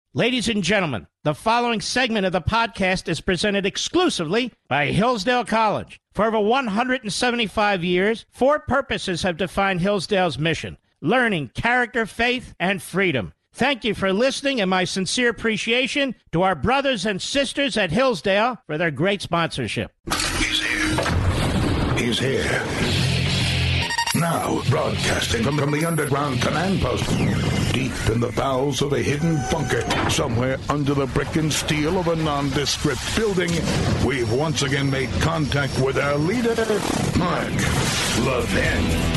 Ladies and gentlemen, the following segment of the podcast is presented exclusively by Hillsdale College. For over 175 years, four purposes have defined Hillsdale's mission: learning, character, faith, and freedom. Thank you for listening, and my sincere appreciation to our brothers and sisters at Hillsdale for their great sponsorship. He's here. He's here. Now, broadcasting from the underground command post, deep in the bowels of a hidden bunker, somewhere under the brick and steel of a nondescript building, we've once again made contact with our leader, Mark Levin.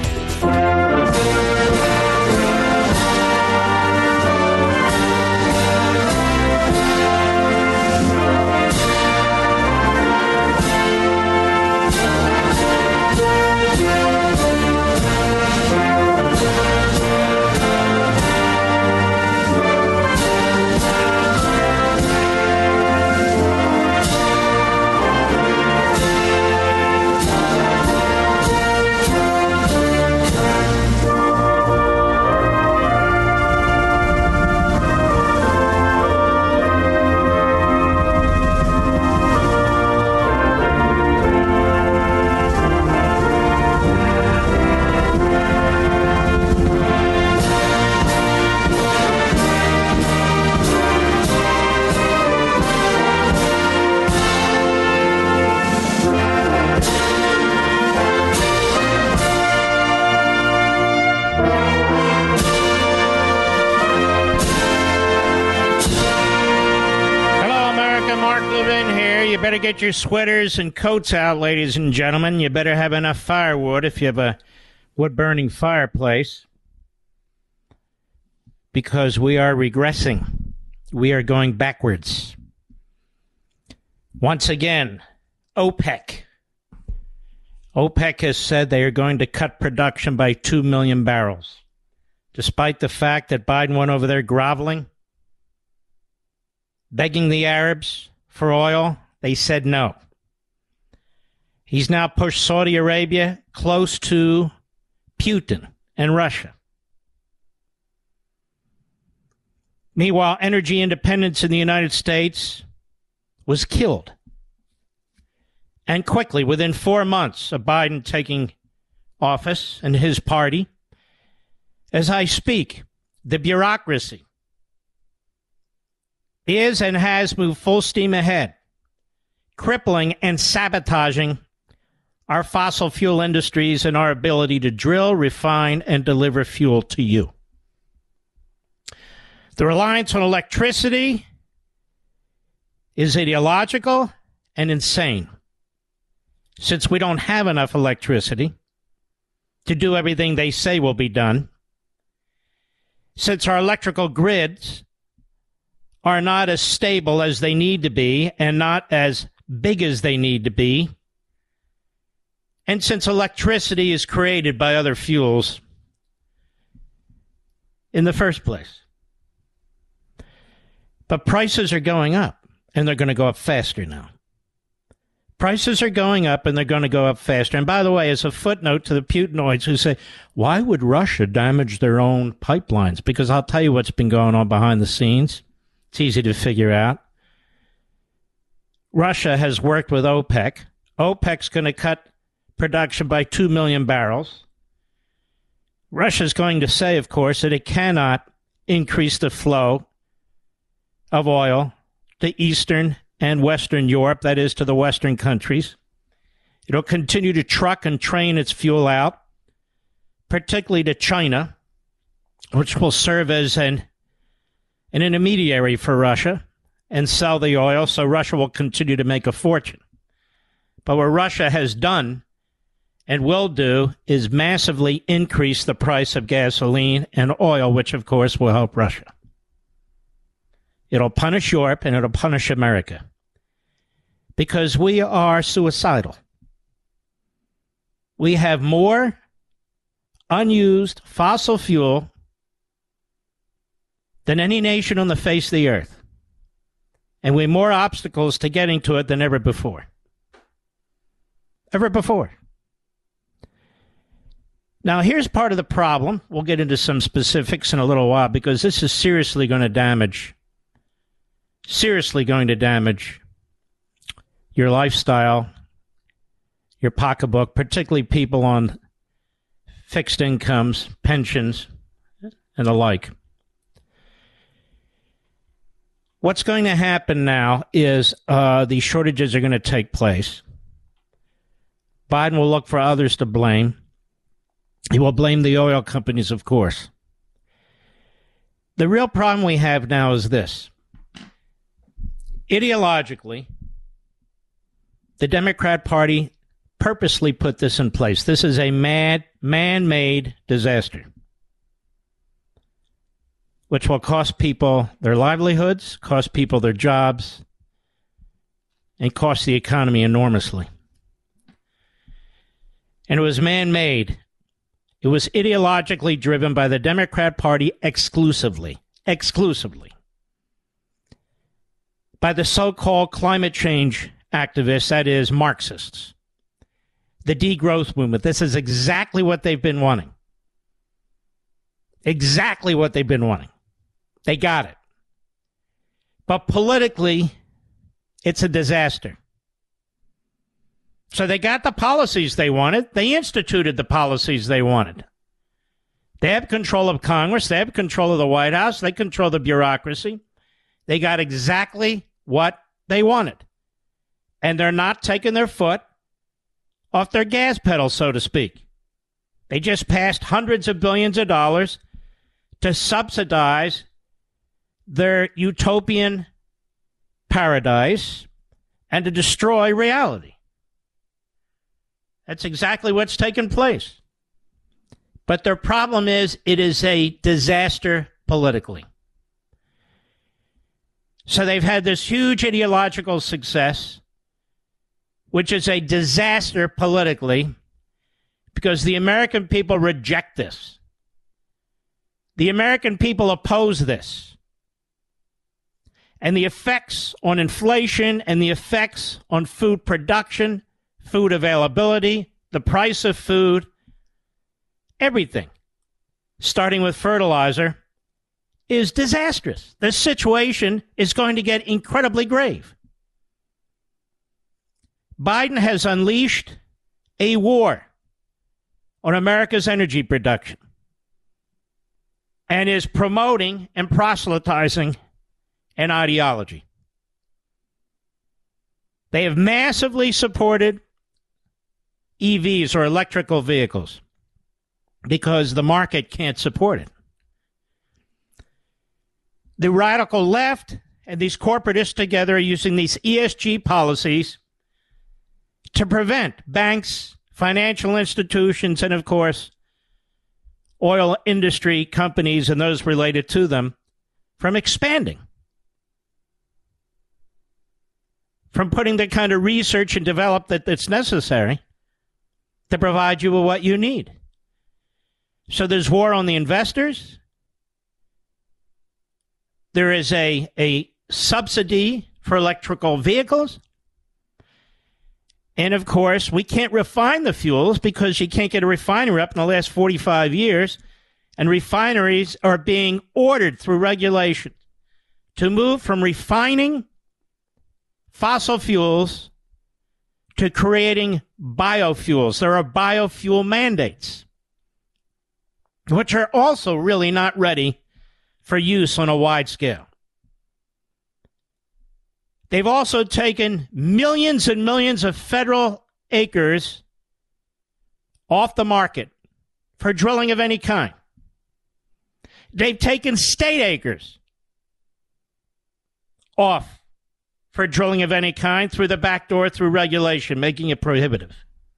Better get your sweaters and coats out, ladies and gentlemen. You better have enough firewood if you have a wood-burning fireplace, because we are regressing. We are going backwards. Once again, OPEC. OPEC has said they are going to cut production by 2 million barrels, despite the fact that Biden went over there groveling, begging the Arabs for oil. They said no. He's now pushed Saudi Arabia close to Putin and Russia. Meanwhile, energy independence in the United States was killed. And quickly, within 4 months of Biden taking office and his party, as I speak, the bureaucracy is and has moved full steam ahead, crippling and sabotaging our fossil fuel industries and our ability to drill, refine, and deliver fuel to you. The reliance on electricity is ideological and insane, since we don't have enough electricity to do everything they say will be done, since our electrical grids are not as stable as they need to be and not as big as they need to be, and since electricity is created by other fuels in the first place. But prices are going up, and they're going to go up faster now. Prices are going up, and they're going to go up faster. And by the way, as a footnote to the Putinoids who say, why would Russia damage their own pipelines? Because I'll tell you what's been going on behind the scenes. It's easy to figure out. Russia has worked with OPEC. OPEC's going to cut production by 2 million barrels. Russia's going to say, of course, that it cannot increase the flow of oil to Eastern and Western Europe, that is, to the Western countries. It'll continue to truck and train its fuel out, particularly to China, which will serve as an intermediary for Russia and sell the oil, so Russia will continue to make a fortune. But what Russia has done and will do is massively increase the price of gasoline and oil, which, of course, will help Russia. It'll punish Europe and it'll punish America because we are suicidal. We have more unused fossil fuel than any nation on the face of the earth. And we have more obstacles to getting to it than ever before. Ever before. Now, here's part of the problem. We'll get into some specifics in a little while because this is seriously going to damage seriously going to damage your lifestyle, your pocketbook, particularly people on fixed incomes, pensions, and the like. What's going to happen now is these shortages are going to take place. Biden will look for others to blame. He will blame the oil companies, of course. The real problem we have now is this. Ideologically, the Democrat Party purposely put this in place. This is a man-made disaster, which will cost people their livelihoods, cost people their jobs, and cost the economy enormously. And it was man-made. It was ideologically driven by the Democrat Party exclusively, by the so-called climate change activists, that is, Marxists. The degrowth movement. This is exactly what they've been wanting. Exactly what they've been wanting. They got it. But politically, it's a disaster. So they got the policies they wanted. They instituted the policies they wanted. They have control of Congress. They have control of the White House. They control the bureaucracy. They got exactly what they wanted. And they're not taking their foot off their gas pedal, so to speak. They just passed hundreds of billions of dollars to subsidize their utopian paradise and to destroy reality. That's exactly what's taken place. But their problem is it is a disaster politically. So they've had this huge ideological success, which is a disaster politically, because the American people reject this. The American people oppose this. And the effects on inflation and the effects on food production, food availability, the price of food, everything, starting with fertilizer, is disastrous. The situation is going to get incredibly grave. Biden has unleashed a war on America's energy production and is promoting and proselytizing an ideology. They have massively supported EVs, or electrical vehicles, because the market can't support it. The radical left and these corporatists together are using these ESG policies to prevent banks, financial institutions, and, of course, oil industry companies and those related to them from expanding, from putting the kind of research and development that's necessary to provide you with what you need. So there's war on the investors. There is a subsidy for electrical vehicles. And, of course, we can't refine the fuels because you can't get a refinery up in the last 45 years. And refineries are being ordered through regulations to move from refining fossil fuels to creating biofuels. There are biofuel mandates, which are also really not ready for use on a wide scale. They've also taken millions and millions of federal acres off the market for drilling of any kind. They've taken state acres off for drilling of any kind through the back door, through regulation, making it prohibitive.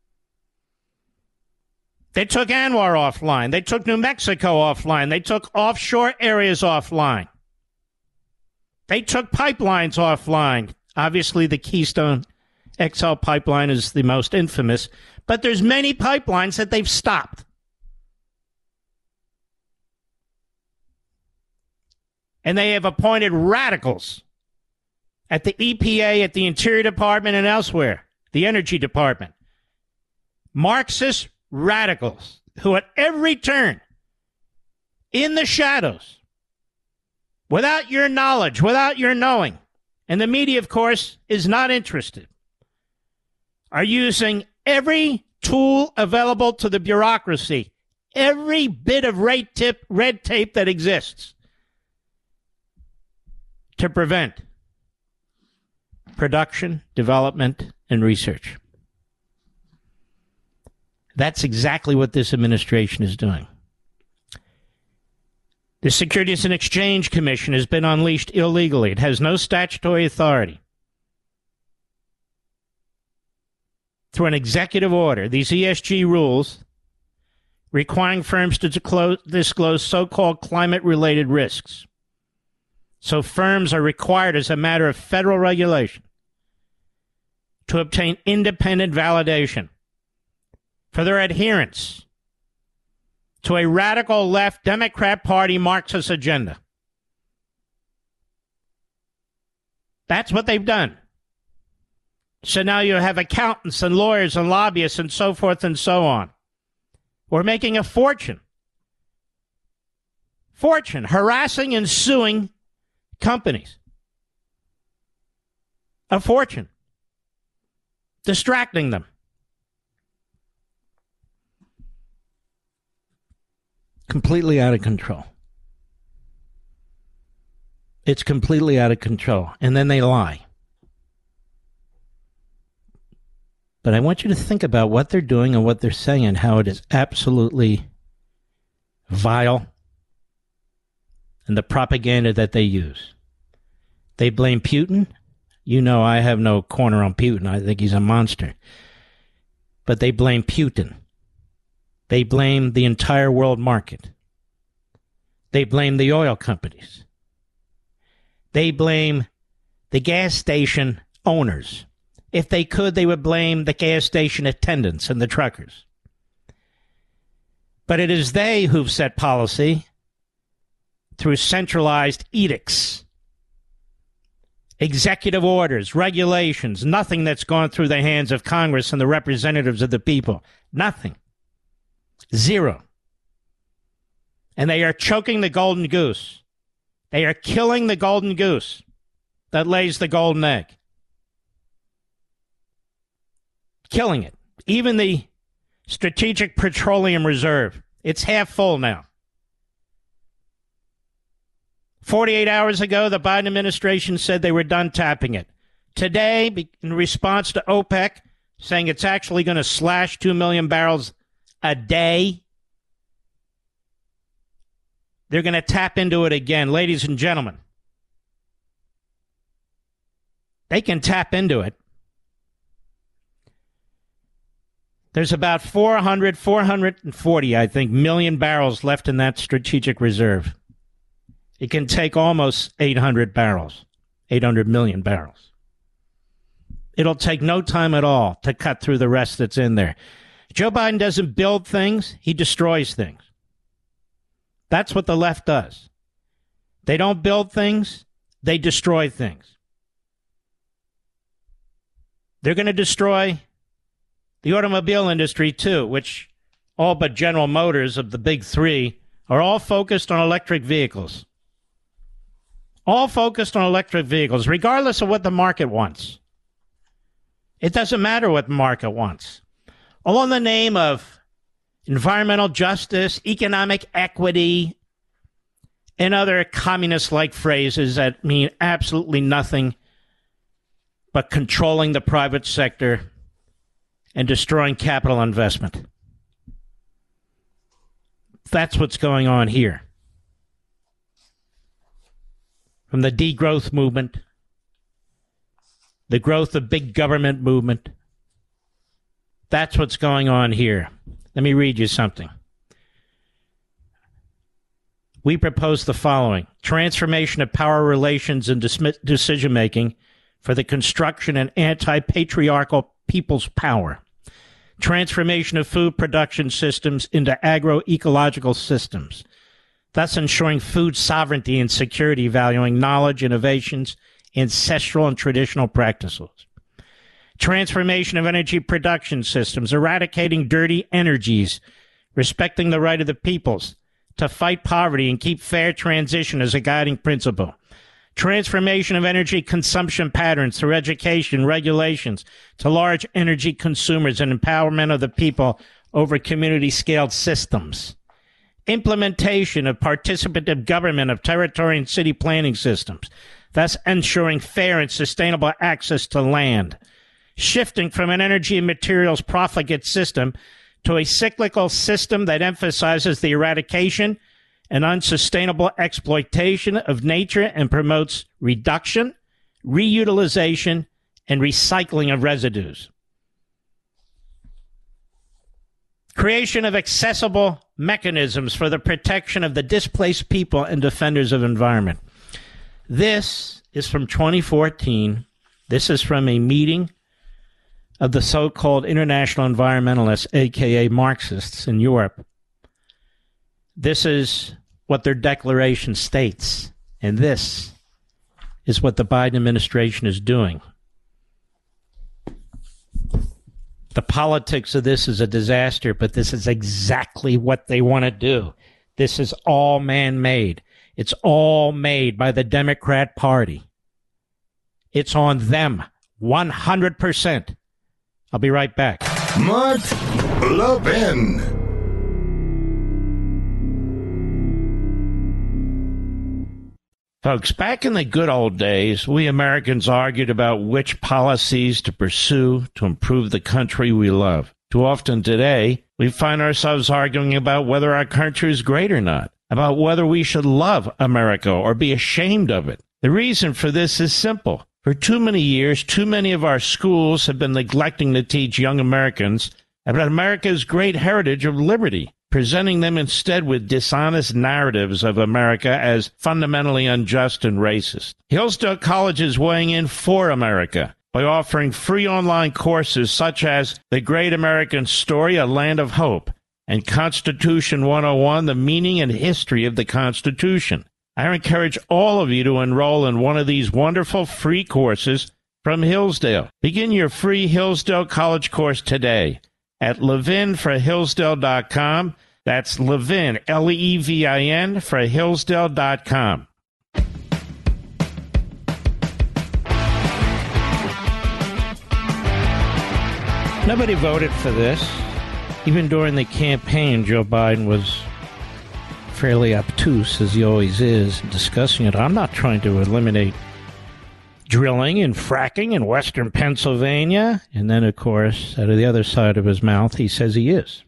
They took ANWR offline. They took New Mexico offline. They took offshore areas offline. They took pipelines offline. Obviously, the Keystone XL pipeline is the most infamous, but there's many pipelines that they've stopped. And they have appointed radicals at the EPA, at the Interior Department, and elsewhere, the Energy Department. Marxist radicals who at every turn, in the shadows, without your knowledge, without your knowing, and the media, of course, is not interested, are using every tool available to the bureaucracy, every bit of red tape that exists to prevent production, development, and research. That's exactly what this administration is doing. The Securities and Exchange Commission has been unleashed illegally. It has no statutory authority. Through an executive order, these ESG rules requiring firms to disclose so-called climate-related risks. So firms are required, as a matter of federal regulation, to obtain independent validation for their adherence to a radical left Democrat Party Marxist agenda. That's what they've done. So now you have accountants and lawyers and lobbyists and so forth and so on. We're making a fortune. Harassing and suing companies. A fortune. Distracting them. Completely out of control. It's completely out of control. And then they lie. But I want you to think about what they're doing and what they're saying and how it is absolutely vile, and the propaganda that they use. They blame Putin. You know I have no corner on Putin. I think he's a monster. But they blame Putin. They blame the entire world market. They blame the oil companies. They blame the gas station owners. If they could, they would blame the gas station attendants and the truckers. But it is they who've set policy through centralized edicts, executive orders, regulations, nothing that's gone through the hands of Congress and the representatives of the people. Nothing. Zero. And they are choking the golden goose. They are killing the golden goose that lays the golden egg. Killing it. Even the Strategic Petroleum Reserve, it's half full now. 48 hours ago, the Biden administration said they were done tapping it. Today, in response to OPEC, saying it's actually going to slash 2 million barrels a day, they're going to tap into it again. Ladies and gentlemen, they can tap into it. There's about 440, I think, million barrels left in that strategic reserve. It can take almost 800 million barrels. It'll take no time at all to cut through the rest that's in there. Joe Biden doesn't build things, he destroys things. That's what the left does. They don't build things, they destroy things. They're going to destroy the automobile industry, too, which all but General Motors of the big three are all focused on electric vehicles. All focused on electric vehicles, regardless of what the market wants. It doesn't matter what the market wants. All in the name of environmental justice, economic equity, and other communist-like phrases that mean absolutely nothing but controlling the private sector and destroying capital investment. That's what's going on here. From the degrowth movement, the growth of big government movement, that's what's going on here. Let me read you something. We propose the following: transformation of power relations and decision-making for the construction and anti-patriarchal people's power. Transformation of food production systems into agroecological systems, thus ensuring food sovereignty and security, valuing knowledge, innovations, ancestral and traditional practices. Transformation of energy production systems, eradicating dirty energies, respecting the right of the peoples to fight poverty and keep fair transition as a guiding principle. transformation of energy consumption patterns through education, regulations to large energy consumers and empowerment of the people over community-scaled systems, implementation of participative government of territory and city planning systems, thus ensuring fair and sustainable access to land, shifting from an energy and materials profligate system to a cyclical system that emphasizes the eradication and unsustainable exploitation of nature and promotes reduction, reutilization, and recycling of residues. Creation of accessible mechanisms for the protection of the displaced people and defenders of environment. This is from 2014. This is from a meeting of the so-called international environmentalists, aka Marxists in Europe. This is what their declaration states, and this is what the Biden administration is doing. The politics of this is a disaster, but this is exactly what they want to do. This is all man-made. It's all made by the Democrat Party. It's on them, 100%. I'll be right back. Mark Levin. Folks, back in the good old days, we Americans argued about which policies to pursue to improve the country we love. Too often today, we find ourselves arguing about whether our country is great or not, about whether we should love America or be ashamed of it. The reason for this is simple. For too many years, too many of our schools have been neglecting to teach young Americans about America's great heritage of liberty, presenting them instead with dishonest narratives of America as fundamentally unjust and racist. Hillsdale College is weighing in for America by offering free online courses such as The Great American Story, A Land of Hope, and Constitution 101, The Meaning and History of the Constitution. I encourage all of you to enroll in one of these wonderful free courses from Hillsdale. Begin your free Hillsdale College course today at levinforhillsdale.com. That's Levin, Levin, for Hillsdale.com. Nobody voted for this. Even during the campaign, Joe Biden was fairly obtuse, as he always is, discussing it. I'm not trying to eliminate drilling and fracking in western Pennsylvania. And then, of course, out of the other side of his mouth, he says he is.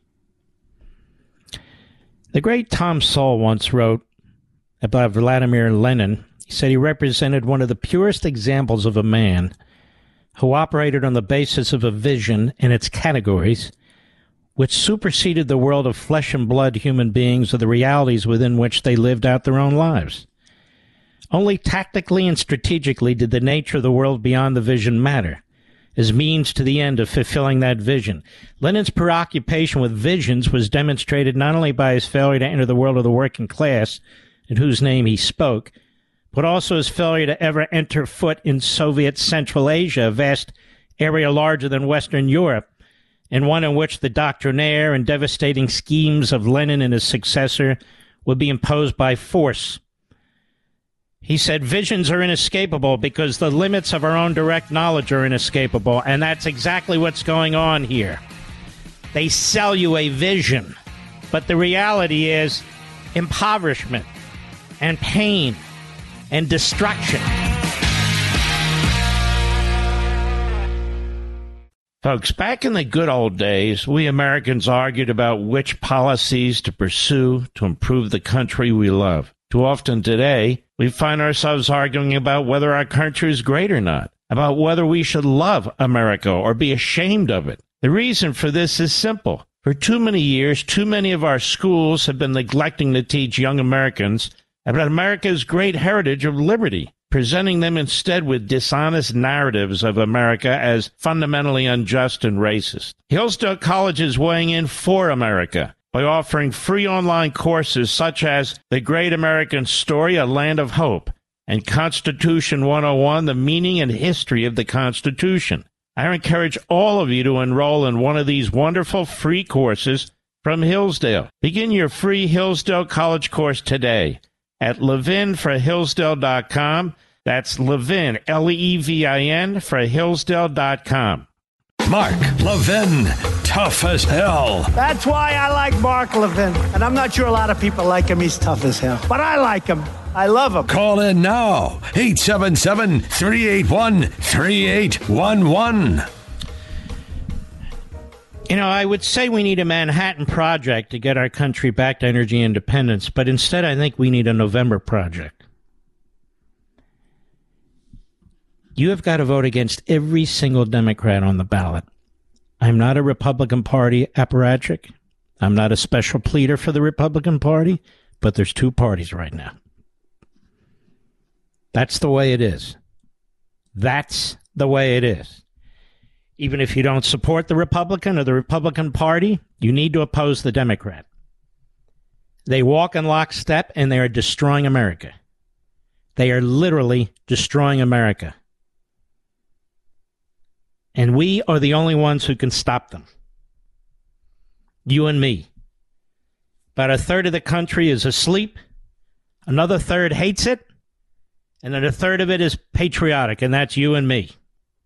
The great Tom Sowell once wrote about Vladimir Lenin. He said he represented one of the purest examples of a man who operated on the basis of a vision and its categories, which superseded the world of flesh and blood human beings or the realities within which they lived out their own lives. Only tactically and strategically did the nature of the world beyond the vision matter, as means to the end of fulfilling that vision. Lenin's preoccupation with visions was demonstrated not only by his failure to enter the world of the working class, in whose name he spoke, but also his failure to ever enter foot in Soviet Central Asia, a vast area larger than Western Europe, and one in which the doctrinaire and devastating schemes of Lenin and his successor would be imposed by force. He said, visions are inescapable because the limits of our own direct knowledge are inescapable, and that's exactly what's going on here. They sell you a vision, but the reality is impoverishment and pain and destruction. Folks, back in the good old days, we Americans argued about which policies to pursue to improve the country we love. Too often today, we find ourselves arguing about whether our country is great or not, about whether we should love America or be ashamed of it. The reason for this is simple. For too many years, too many of our schools have been neglecting to teach young Americans about America's great heritage of liberty, presenting them instead with dishonest narratives of America as fundamentally unjust and racist. Hillsdale College is weighing in for America by offering free online courses such as The Great American Story, A Land of Hope, and Constitution 101, The Meaning and History of the Constitution. I encourage all of you to enroll in one of these wonderful free courses from Hillsdale. Begin your free Hillsdale College course today at levinforhillsdale.com. That's Levin, Levin, for Hillsdale.com. Mark Levin, tough as hell. That's why I like Mark Levin. And I'm not sure a lot of people like him. He's tough as hell. But I like him. I love him. Call in now. 877-381-3811. You know, I would say we need a Manhattan Project to get our country back to energy independence, but instead I think we need a November Project. You have got to vote against every single Democrat on the ballot. I'm not a Republican Party apparatchik. I'm not a special pleader for the Republican Party, but there's two parties right now. That's the way it is. That's the way it is. Even if you don't support the Republican or the Republican Party, you need to oppose the Democrat. They walk in lockstep and they are destroying America. They are literally destroying America. And we are the only ones who can stop them. You and me. About a third of the country is asleep. Another third hates it. And then a third of it is patriotic, and that's you and me.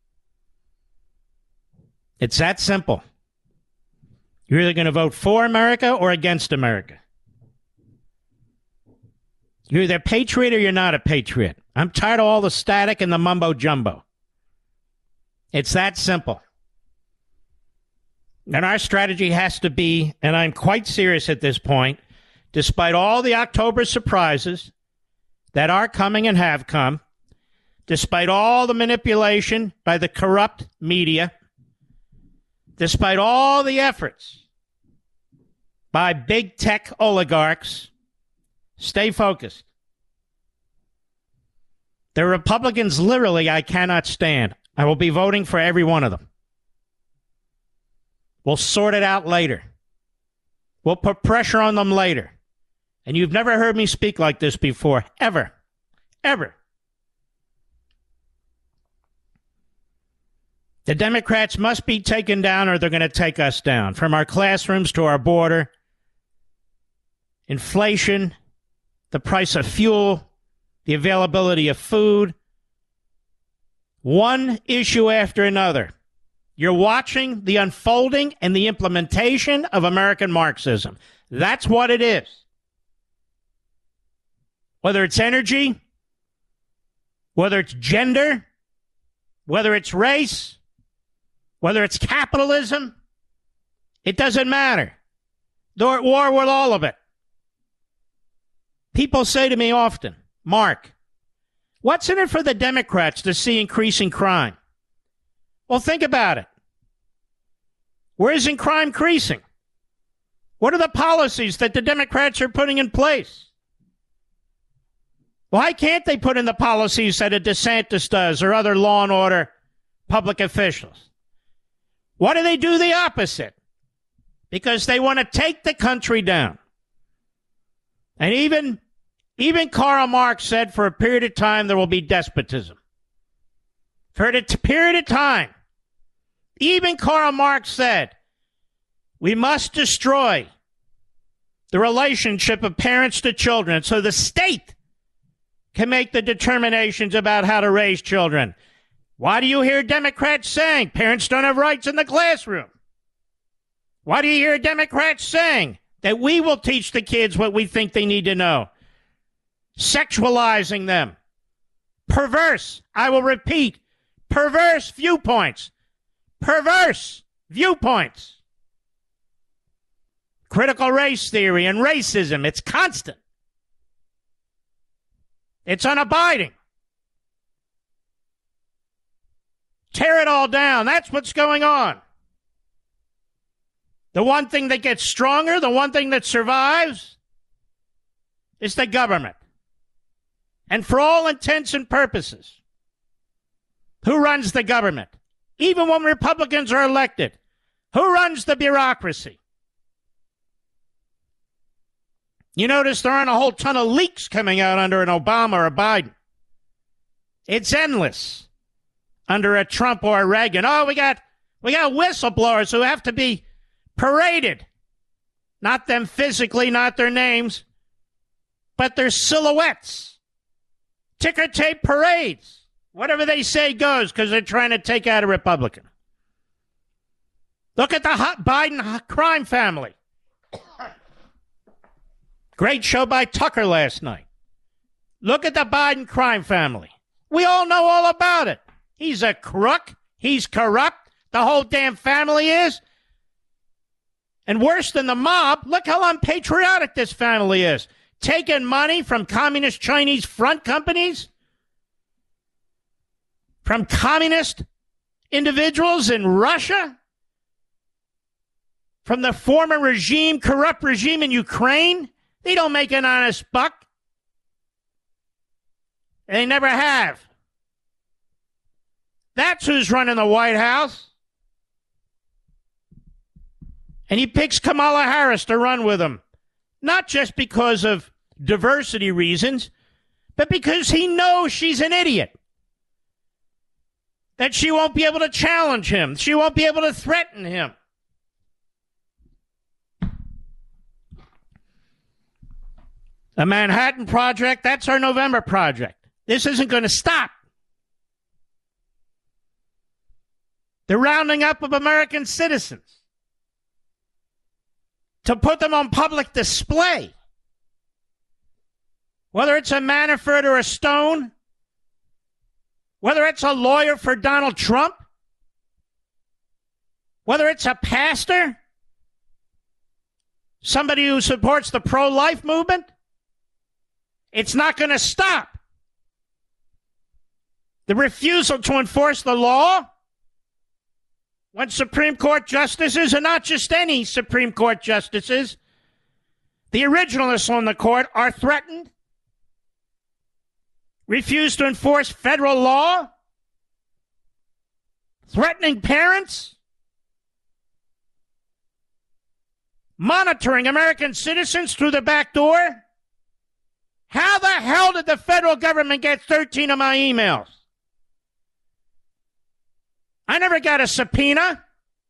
It's that simple. You're either going to vote for America or against America. You're either a patriot or you're not a patriot. I'm tired of all the static and the mumbo-jumbo. It's that simple. And our strategy has to be, and I'm quite serious at this point, despite all the October surprises that are coming and have come, despite all the manipulation by the corrupt media, despite all the efforts by big tech oligarchs, stay focused. The Republicans, literally, I cannot stand. I will be voting for every one of them. We'll sort it out later. We'll put pressure on them later. And you've never heard me speak like this before, ever, ever. The Democrats must be taken down or they're going to take us down. From our classrooms to our border, inflation, the price of fuel, the availability of food, one issue after another. You're watching the unfolding and the implementation of American Marxism. That's what it is. Whether it's energy, whether it's gender, whether it's race, whether it's capitalism, it doesn't matter. They're at war with all of it. People say to me often, Mark, what's in it for the Democrats to see increasing crime? Well, think about it. Where isn't crime increasing? What are the policies that the Democrats are putting in place? Why can't they put in the policies that a DeSantis does or other law and order public officials? Why do they do the opposite? Because they want to take the country down. And even Karl Marx said for a period of time there will be despotism. For a period of time, even Karl Marx said, we must destroy the relationship of parents to children so the state can make the determinations about how to raise children. Why do you hear Democrats saying parents don't have rights in the classroom? Why do you hear Democrats saying that we will teach the kids what we think they need to know? Sexualizing them. Perverse, I will repeat, perverse viewpoints. Perverse viewpoints. Critical race theory and racism, it's constant. It's unabiding. Tear it all down. That's what's going on. The one thing that gets stronger, the one thing that survives, is the government. And for all intents and purposes, who runs the government? Even when Republicans are elected, who runs the bureaucracy? You notice there aren't a whole ton of leaks coming out under an Obama or a Biden. It's endless under a Trump or a Reagan. Oh, we got whistleblowers who have to be paraded. Not them physically, not their names, but their silhouettes. Ticker tape parades. Whatever they say goes because they're trying to take out a Republican. Look at the Biden crime family. Great show by Tucker last night. Look at the Biden crime family. We all know all about it. He's a crook. He's corrupt. The whole damn family is. And worse than the mob, look how unpatriotic this family is. Taking money from communist Chinese front companies, from communist individuals in Russia, from the former regime, corrupt regime in Ukraine. They don't make an honest buck. They never have. That's who's running the White House. And he picks Kamala Harris to run with him. Not just because of diversity reasons, but because he knows she's an idiot. That she won't be able to challenge him. She won't be able to threaten him. The Manhattan Project, that's our November project. This isn't going to stop. The rounding up of American citizens to put them on public display. Whether it's a Manafort or a Stone, whether it's a lawyer for Donald Trump, whether it's a pastor, somebody who supports the pro-life movement, it's not going to stop. The refusal to enforce the law when Supreme Court justices, and not just any Supreme Court justices, the originalists on the court are threatened, refuse to enforce federal law, threatening parents, monitoring American citizens through the back door. How the hell did the federal government get 13 of my emails? I never got a subpoena.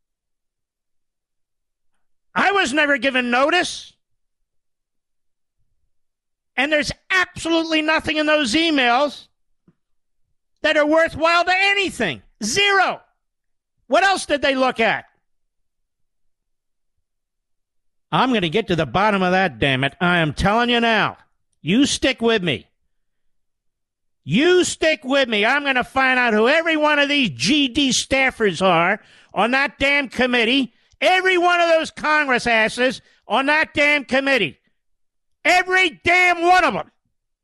I was never given notice. And there's absolutely nothing in those emails that are worthwhile to anything. Zero. What else did they look at? I'm going to get to the bottom of that, damn it. I am telling you now. You stick with me. You stick with me. I'm going to find out who every one of these GD staffers are on that damn committee. Every one of those Congress asses on that damn committee. Every damn one of them.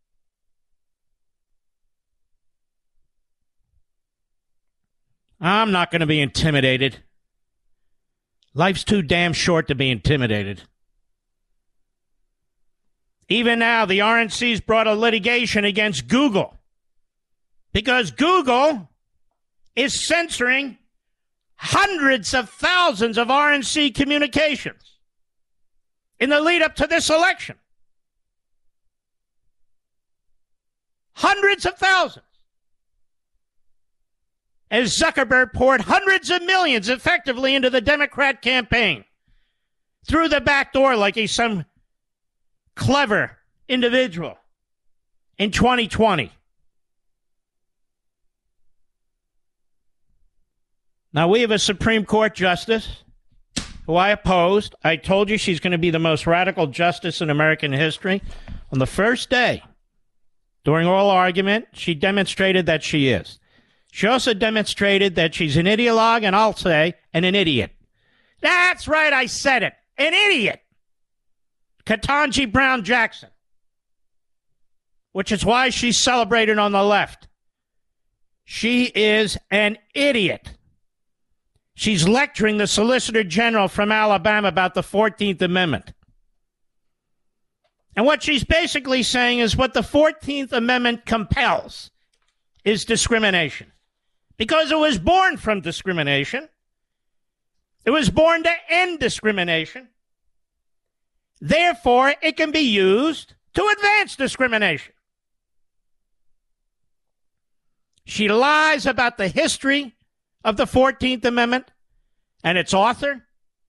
I'm not going to be intimidated. Life's too damn short to be intimidated. Even now, the RNC's brought a litigation against Google because Google is censoring hundreds of thousands of RNC communications in the lead up to this election. Hundreds of thousands. As Zuckerberg poured hundreds of millions effectively into the Democrat campaign through the back door like he's some clever individual in 2020. Now, we have a Supreme Court justice who I opposed. I told you she's going to be the most radical justice in American history. On the first day, during oral argument, she demonstrated that she is. She also demonstrated that she's an ideologue, and I'll say, and an idiot. That's right, I said it. An idiot. Ketanji Brown Jackson. Which is why she's celebrated on the left. She is an idiot. She's lecturing the Solicitor General from Alabama about the 14th Amendment. And what she's basically saying is what the 14th Amendment compels is discrimination. Because it was born from discrimination. It was born to end discrimination. Therefore, it can be used to advance discrimination. She lies about the history of the 14th Amendment and its author.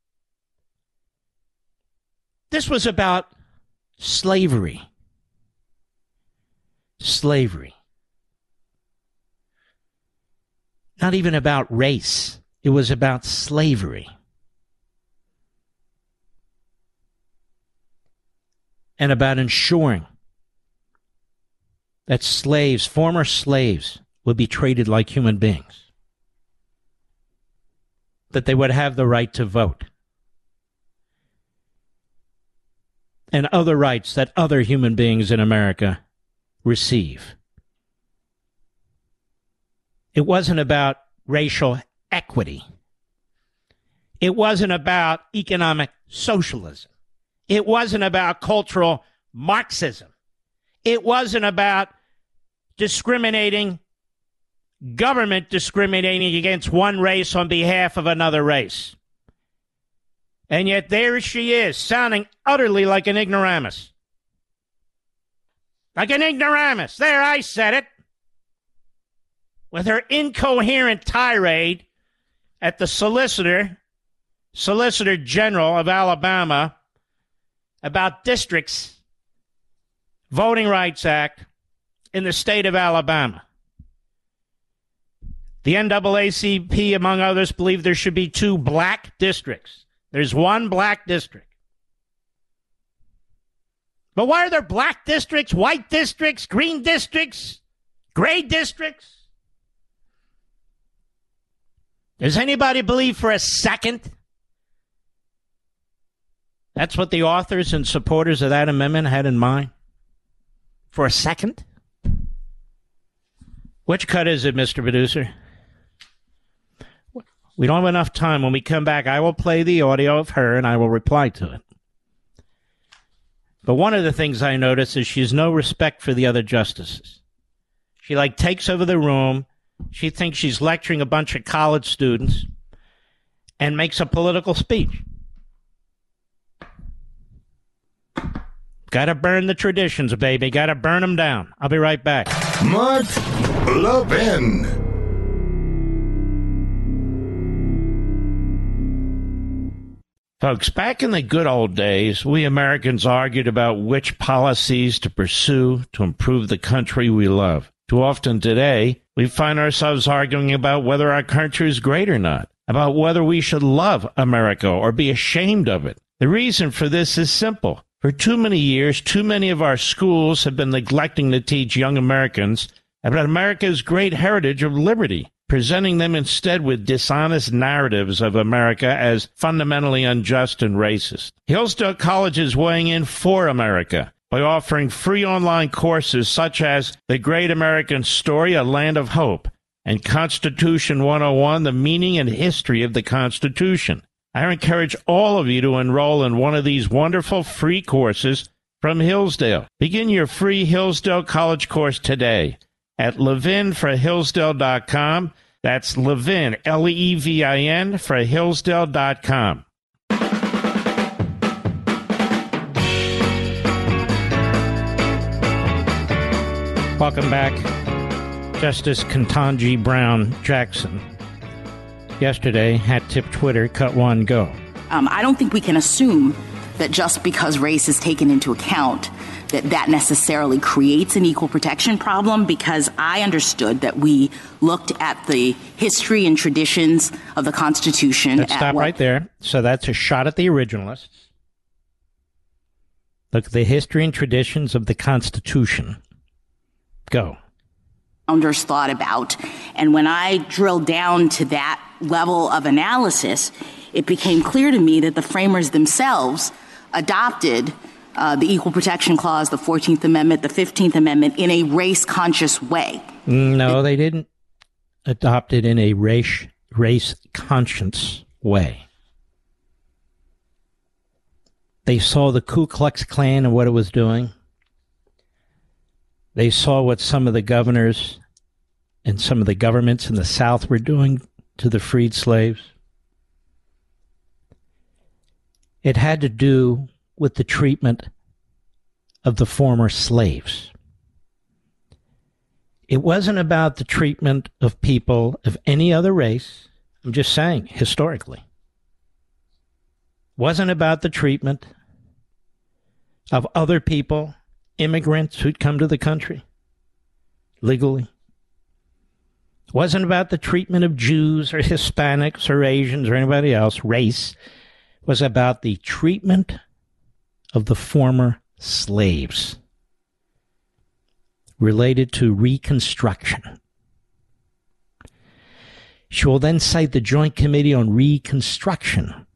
This was about slavery. Slavery. not even about race. It was about slavery. And about ensuring that slaves, former slaves, would be treated like human beings. That they would have the right to vote. And other rights that other human beings in America receive. It wasn't about racial equity. It wasn't about economic socialism. It wasn't about cultural Marxism. It wasn't about government discriminating against one race on behalf of another race. And yet there she is, sounding utterly like an ignoramus. Like an ignoramus. There, I said it. With her incoherent tirade at the Solicitor General of Alabama about districts, Voting Rights Act in the state of Alabama. The NAACP, among others, believe there should be 2 black districts. There's 1 black district. But why are there black districts, white districts, green districts, gray districts? Does anybody believe for a second that's what the authors and supporters of that amendment had in mind? For a second? Which cut is it, Mr. Producer? We don't have enough time. When we come back, I will play the audio of her and I will reply to it. But one of the things I notice is she has no respect for the other justices. She takes over the room. She thinks she's lecturing a bunch of college students and makes a political speech. Got to burn the traditions, baby. Got to burn them down. I'll be right back. Mark Levin. Folks, back in the good old days, we Americans argued about which policies to pursue to improve the country we love. Too often today, we find ourselves arguing about whether our country is great or not, about whether we should love America or be ashamed of it. The reason for this is simple. For too many years, too many of our schools have been neglecting to teach young Americans about America's great heritage of liberty, presenting them instead with dishonest narratives of America as fundamentally unjust and racist. Hillsdale College is weighing in for America by offering free online courses such as The Great American Story, A Land of Hope, and Constitution 101, The Meaning and History of the Constitution. I encourage all of you to enroll in one of these wonderful free courses from Hillsdale. Begin your free Hillsdale College course today at levinforhillsdale.com. That's Levin, Levin, for Hillsdale.com. Welcome back. Justice Ketanji Brown Jackson yesterday hat tip Twitter, cut one, go. I don't think we can assume that just because race is taken into account that necessarily creates an equal protection problem, because I understood that we looked at the history and traditions of the Constitution. Let's stop right there. So that's a shot at the originalists. Look at the history and traditions of the Constitution. Go. Founders thought about. And when I drilled down to that level of analysis, it became clear to me that the framers themselves adopted the Equal Protection Clause, the 14th Amendment, the 15th Amendment in a race-conscious way. No, they didn't adopt it in a race-conscious way. They saw the Ku Klux Klan and what it was doing. They saw what some of the governors and some of the governments in the South were doing to the freed slaves. It had to do with the treatment of the former slaves. It wasn't about the treatment of people of any other race. I'm just saying, historically. Wasn't about the treatment of other people, immigrants who'd come to the country legally. It wasn't about the treatment of Jews or Hispanics or Asians or anybody else. Race. It was about the treatment of the former slaves related to Reconstruction. She will then cite the Joint Committee on Reconstruction.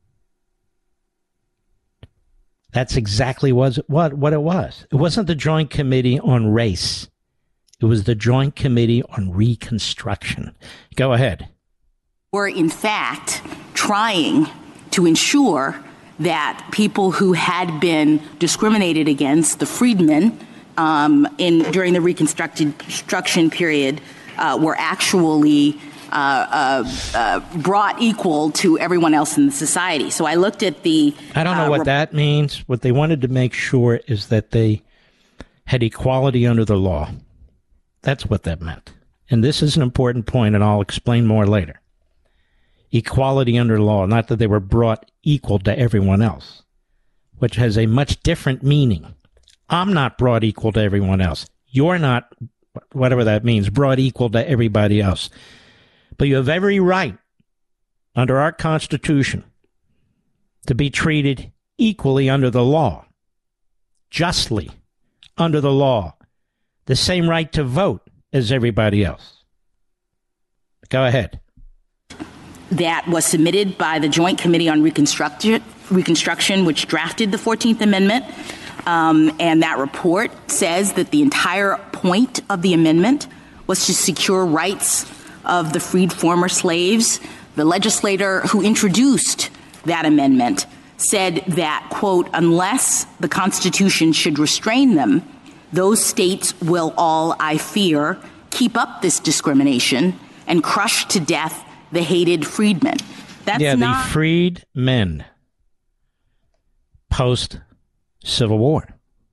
That's exactly what it was. It wasn't the Joint Committee on Race. It was the Joint Committee on Reconstruction. Go ahead. We're, in fact, trying to ensure that people who had been discriminated against, the freedmen, during the Reconstruction period, were actually brought equal to everyone else in the society. So I looked at the... I don't know what that means. What they wanted to make sure is that they had equality under the law. That's what that meant. And this is an important point, and I'll explain more later. Equality under law, not that they were brought equal to everyone else, which has a much different meaning. I'm not brought equal to everyone else. You're not, whatever that means, brought equal to everybody else. But you have every right, under our Constitution, to be treated equally under the law, justly under the law, the same right to vote as everybody else. Go ahead. That was submitted by the Joint Committee on Reconstruction, which drafted the 14th Amendment. And that report says that the entire point of the amendment was to secure rights of the freed former slaves. The legislator who introduced that amendment said that, quote, unless the Constitution should restrain them, those states will all, I fear, keep up this discrimination and crush to death the hated freedmen. The freed men post-Civil War.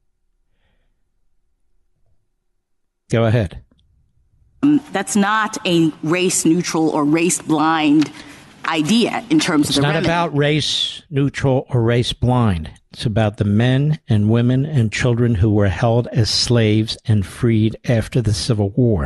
Go ahead. That's not a race-neutral or race-blind idea in terms of the remedy. It's not about race-neutral or race-blind. It's about the men and women and children who were held as slaves and freed after the Civil War.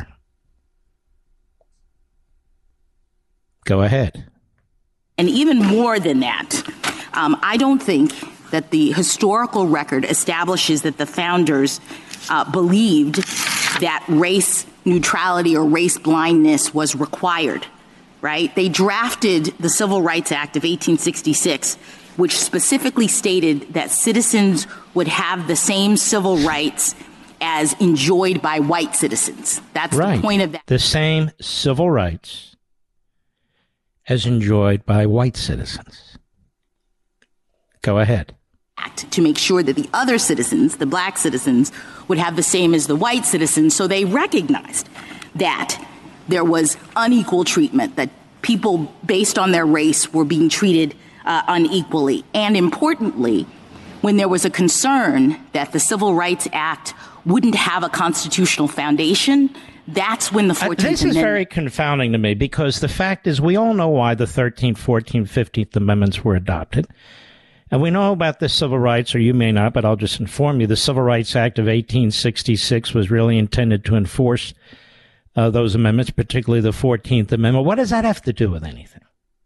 Go ahead. And even more than that, I don't think that the historical record establishes that the founders believed that race neutrality or race blindness was required, right? They drafted the Civil Rights Act of 1866, which specifically stated that citizens would have the same civil rights as enjoyed by white citizens. That's right. The point of that. The same civil rights as enjoyed by white citizens. Go ahead. To make sure that the other citizens, the black citizens, would have the same as the white citizens. So they recognized that there was unequal treatment, that people based on their race were being treated unequally. And importantly, when there was a concern that the Civil Rights Act wouldn't have a constitutional foundation, that's when the 14th Amendment... This is very confounding to me, because the fact is we all know why the 13th, 14th, 15th Amendments were adopted. And we know about the civil rights, or you may not, but I'll just inform you. The Civil Rights Act of 1866 was really intended to enforce those amendments, particularly the 14th Amendment. What does that have to do with anything?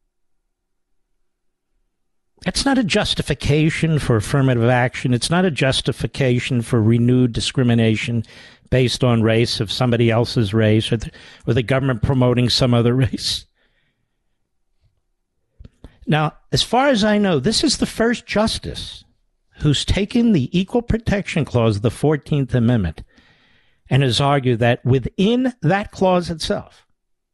It's not a justification for affirmative action. It's not a justification for renewed discrimination based on race of somebody else's race, or the government promoting some other race. Now, as far as I know, this is the first justice who's taken the Equal Protection Clause of the 14th Amendment and has argued that within that clause itself,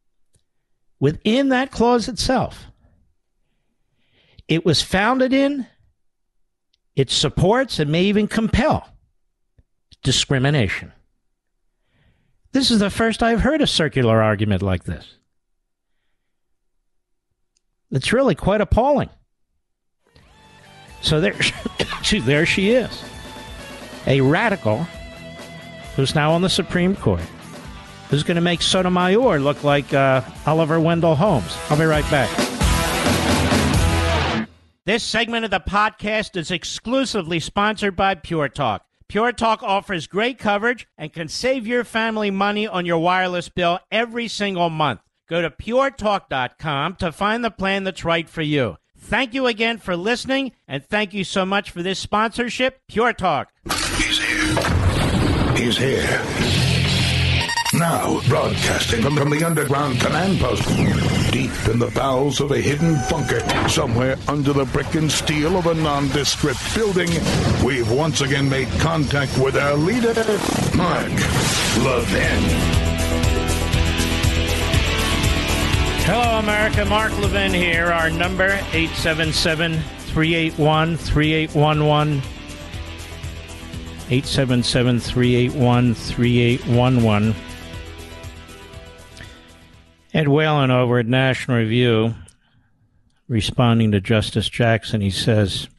it was founded in, it supports, and may even compel discrimination. This is the first I've heard a circular argument like this. It's really quite appalling. So there she is. A radical who's now on the Supreme Court, who's going to make Sotomayor look like Oliver Wendell Holmes. I'll be right back. This segment of the podcast is exclusively sponsored by Pure Talk. Pure Talk offers great coverage and can save your family money on your wireless bill every single month. Go to puretalk.com to find the plan that's right for you. Thank you again for listening, and thank you so much for this sponsorship, Pure Talk. He's here. He's here. Now, broadcasting from the underground command post, deep in the bowels of a hidden bunker, somewhere under the brick and steel of a nondescript building, we've once again made contact with our leader, Mark Levin. Hello, America. Mark Levin here. Our number, 877-381-3811. 877-381-3811. Ed Whalen over at National Review, responding to Justice Jackson, he says,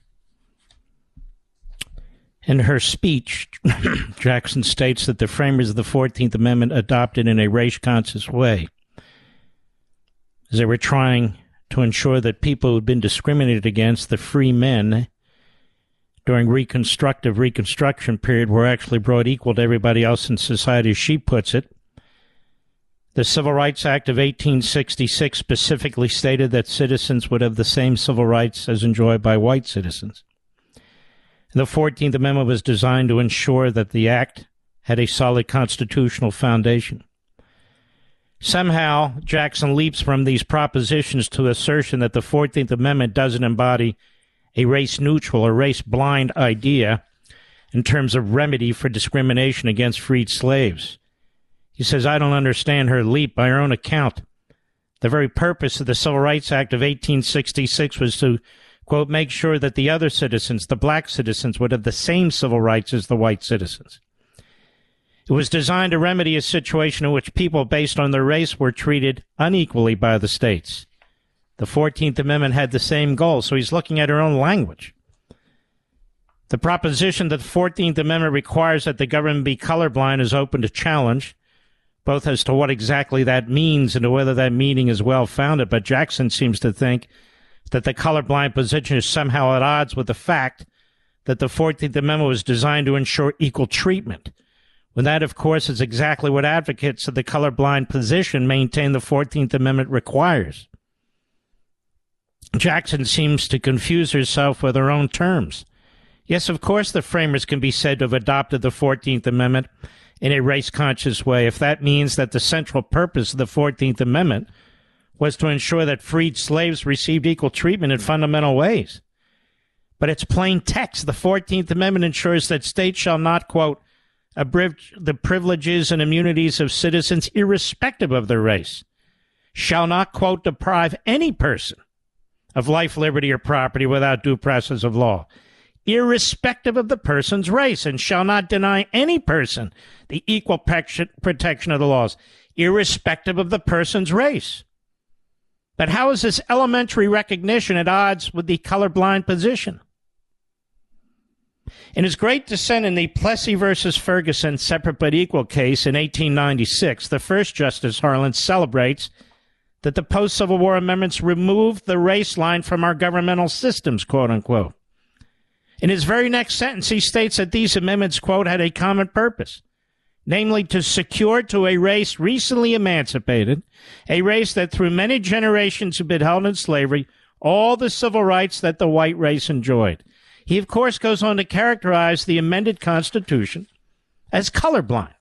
in her speech, Jackson states that the framers of the 14th Amendment adopted in a race-conscious way, as they were trying to ensure that people who'd been discriminated against, the free men, during Reconstruction period, were actually brought equal to everybody else in society, as she puts it. The Civil Rights Act of 1866 specifically stated that citizens would have the same civil rights as enjoyed by white citizens. The 14th Amendment was designed to ensure that the act had a solid constitutional foundation. Somehow, Jackson leaps from these propositions to assertion that the 14th Amendment doesn't embody a race-neutral or race-blind idea in terms of remedy for discrimination against freed slaves. He says, I don't understand her leap. By her own account, the very purpose of the Civil Rights Act of 1866 was to, quote, make sure that the other citizens, the black citizens, would have the same civil rights as the white citizens. It was designed to remedy a situation in which people based on their race were treated unequally by the states. The 14th Amendment had the same goal, so he's looking at her own language. The proposition that the 14th Amendment requires that the government be colorblind is open to challenge, both as to what exactly that means and to whether that meaning is well-founded, but Jackson seems to think that the colorblind position is somehow at odds with the fact that the 14th Amendment was designed to ensure equal treatment, when that, of course, is exactly what advocates of the colorblind position maintain the 14th Amendment requires. Jackson seems to confuse herself with her own terms. Yes, of course, the framers can be said to have adopted the 14th Amendment in a race-conscious way, if that means that the central purpose of the 14th Amendment was to ensure that freed slaves received equal treatment in fundamental ways. But it's plain text. The 14th Amendment ensures that states shall not, quote, abridge the privileges and immunities of citizens irrespective of their race, shall not, quote, deprive any person of life, liberty, or property without due process of law, irrespective of the person's race, and shall not deny any person the equal protection of the laws, irrespective of the person's race. But how is this elementary recognition at odds with the colorblind position? In his great dissent in the Plessy versus Ferguson separate but equal case in 1896, the first Justice Harlan celebrates that the post-Civil War amendments removed the race line from our governmental systems, quote unquote. In his very next sentence, he states that these amendments, quote, had a common purpose, namely to secure to a race recently emancipated, a race that through many generations had been held in slavery, all the civil rights that the white race enjoyed. He, of course, goes on to characterize the amended Constitution as colorblind.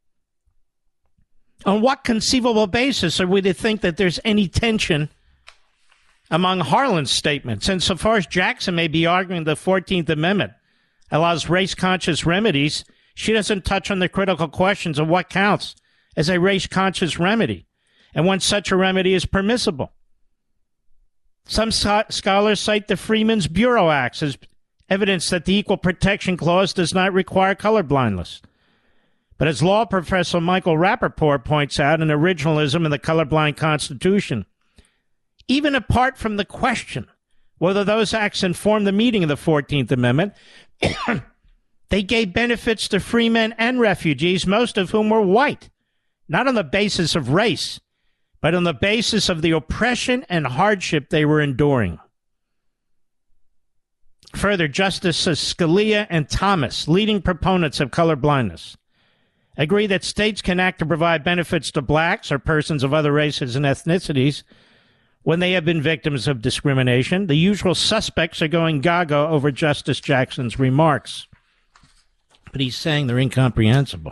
On what conceivable basis are we to think that there's any tension among Harlan's statements? And so far as Jackson may be arguing the 14th Amendment allows race-conscious remedies, she doesn't touch on the critical questions of what counts as a race-conscious remedy and when such a remedy is permissible. Some scholars cite the Freeman's Bureau Acts as evidence that the Equal Protection Clause does not require colorblindness. But as law professor Michael Rappaport points out in Originalism in the Colorblind Constitution, even apart from the question whether those acts inform the meaning of the 14th Amendment, they gave benefits to free men and refugees, most of whom were white, not on the basis of race, but on the basis of the oppression and hardship they were enduring. Further, Justices Scalia and Thomas, leading proponents of colorblindness, agree that states can act to provide benefits to blacks or persons of other races and ethnicities when they have been victims of discrimination. The usual suspects are going gaga over Justice Jackson's remarks, but he's saying they're incomprehensible.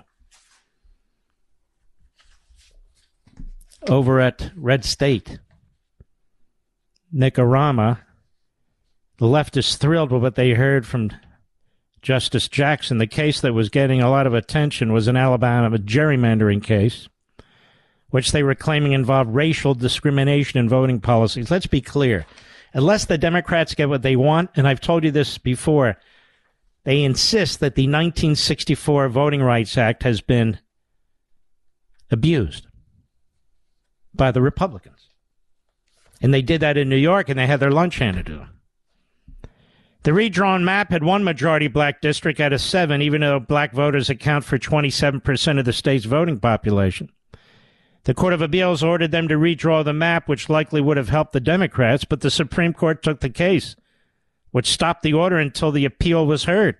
Over at Red State, Nicaragua, the left is thrilled with what they heard from Justice Jackson. The case that was getting a lot of attention was an Alabama gerrymandering case, which they were claiming involved racial discrimination in voting policies. Let's be clear. Unless the Democrats get what they want, and I've told you this before, they insist that the 1964 Voting Rights Act has been abused by the Republicans. And they did that in New York, and they had their lunch handed to them. The redrawn map had one majority black district out of 7, even though black voters account for 27% of the state's voting population. The Court of Appeals ordered them to redraw the map, which likely would have helped the Democrats, but the Supreme Court took the case, which stopped the order until the appeal was heard.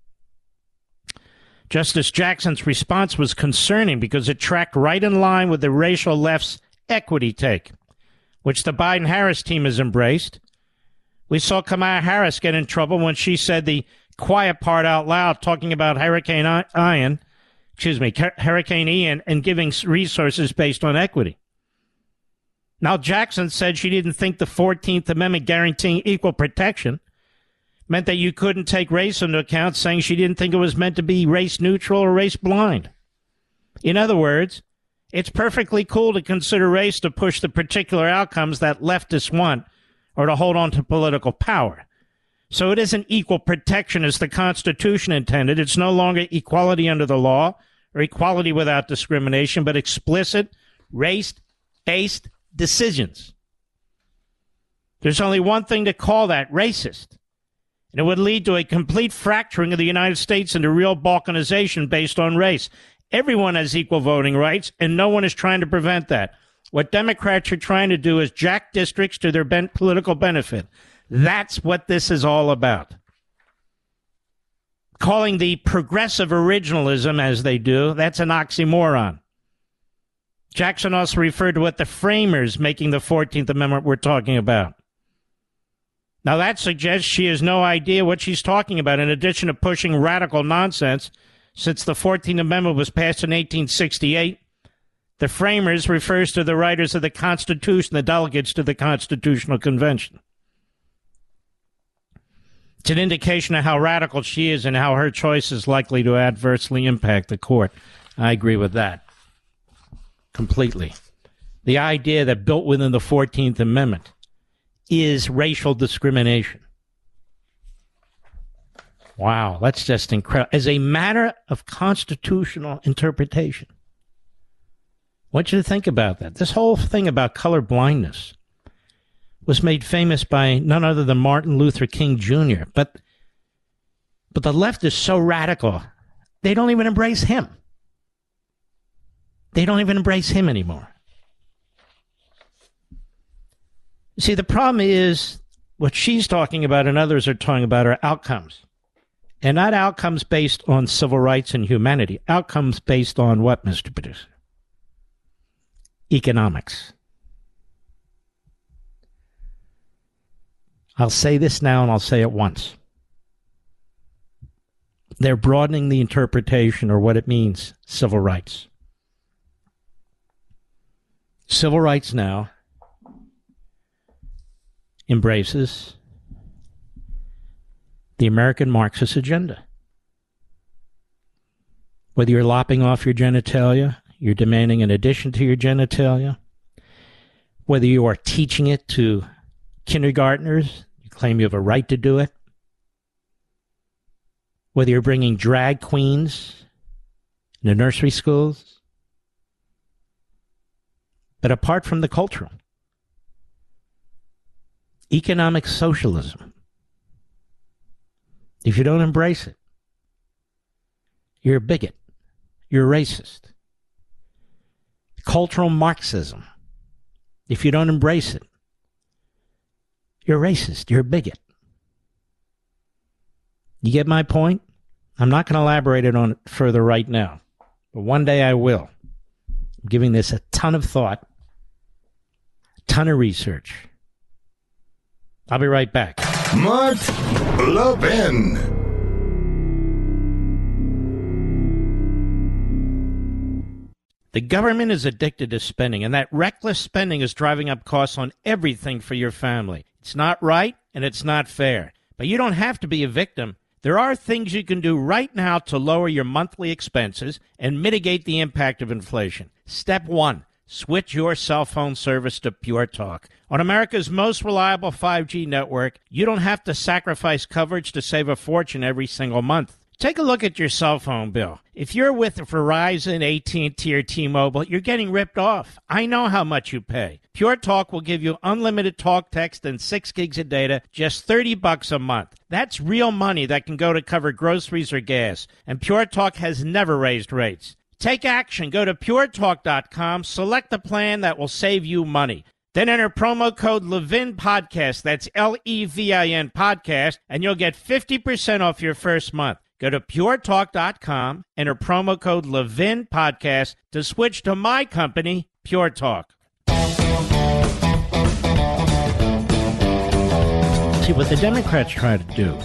Justice Jackson's response was concerning because it tracked right in line with the racial left's equity take, which the Biden-Harris team has embraced. We saw Kamala Harris get in trouble when she said the quiet part out loud, talking about Hurricane Ian, and giving resources based on equity. Now, Jackson said she didn't think the 14th Amendment guaranteeing equal protection meant that you couldn't take race into account, saying she didn't think it was meant to be race neutral or race blind. In other words, it's perfectly cool to consider race to push the particular outcomes that leftists want or to hold on to political power. So it isn't equal protection as the Constitution intended. It's no longer equality under the law or equality without discrimination, but explicit race-based decisions. There's only one thing to call that: racist. And it would lead to a complete fracturing of the United States into real balkanization based on race. Everyone has equal voting rights, and no one is trying to prevent that. What Democrats are trying to do is jack districts to their political benefit. That's what this is all about. Calling the progressive originalism, as they do, that's an oxymoron. Jackson also referred to what the framers making the 14th Amendment were talking about. Now, that suggests she has no idea what she's talking about, in addition to pushing radical nonsense. Since the 14th Amendment was passed in 1868, the framers refers to the writers of the Constitution, the delegates to the Constitutional Convention. It's an indication of how radical she is and how her choice is likely to adversely impact the court. I agree with that completely. The idea that built within the 14th Amendment is racial discrimination. Wow, that's just incredible. As a matter of constitutional interpretation, I want you to think about that. This whole thing about color blindness was made famous by none other than Martin Luther King Jr. But the left is so radical, they don't even embrace him. They don't even embrace him anymore. See, the problem is what she's talking about and others are talking about are outcomes. And not outcomes based on civil rights and humanity. Outcomes based on what, Mr. Producer? Economics. I'll say this now and I'll say it once. They're broadening the interpretation or what it means, civil rights. Civil rights now embraces the American Marxist agenda. Whether you're lopping off your genitalia, you're demanding an addition to your genitalia, whether you are teaching it to kindergartners, you claim you have a right to do it, whether you're bringing drag queens into nursery schools, but apart from the cultural, economic socialism, if you don't embrace it, you're a bigot. You're a racist. Cultural Marxism, if you don't embrace it, you're a racist. You're a bigot. You get my point? I'm not going to elaborate on it further right now, but one day I will. I'm giving this a ton of thought, a ton of research. I'll be right back. Mark Levin. The government is addicted to spending, and that reckless spending is driving up costs on everything for your family. It's not right, and it's not fair. But you don't have to be a victim. There are things you can do right now to lower your monthly expenses and mitigate the impact of inflation. Step 1, switch your cell phone service to Pure Talk. On America's most reliable 5G network, you don't have to sacrifice coverage to save a fortune every single month. Take a look at your cell phone bill. If you're with Verizon, AT&T, or T-Mobile, you're getting ripped off. I know how much you pay. Pure Talk will give you unlimited talk, text, and 6 gigs of data, just $30 a month. That's real money that can go to cover groceries or gas. And Pure Talk has never raised rates. Take action. Go to puretalk.com, select the plan that will save you money. Then enter promo code Levin Podcast, that's Levin Podcast, and you'll get 50% off your first month. Go to puretalk.com, enter promo code Levin Podcast to switch to my company, Pure Talk. See, what the Democrats try to do,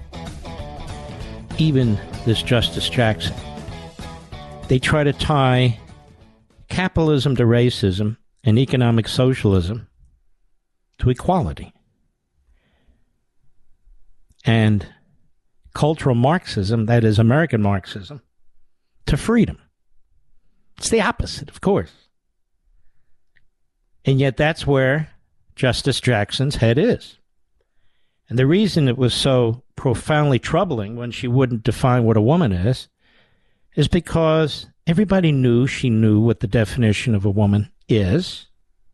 even this Justice Jackson, they try to tie capitalism to racism and economic socialism to equality. And cultural Marxism, that is American Marxism, to freedom. It's the opposite, of course. And yet that's where Justice Jackson's head is. And the reason it was so profoundly troubling when she wouldn't define what a woman is because everybody knew she knew what the definition of a woman is.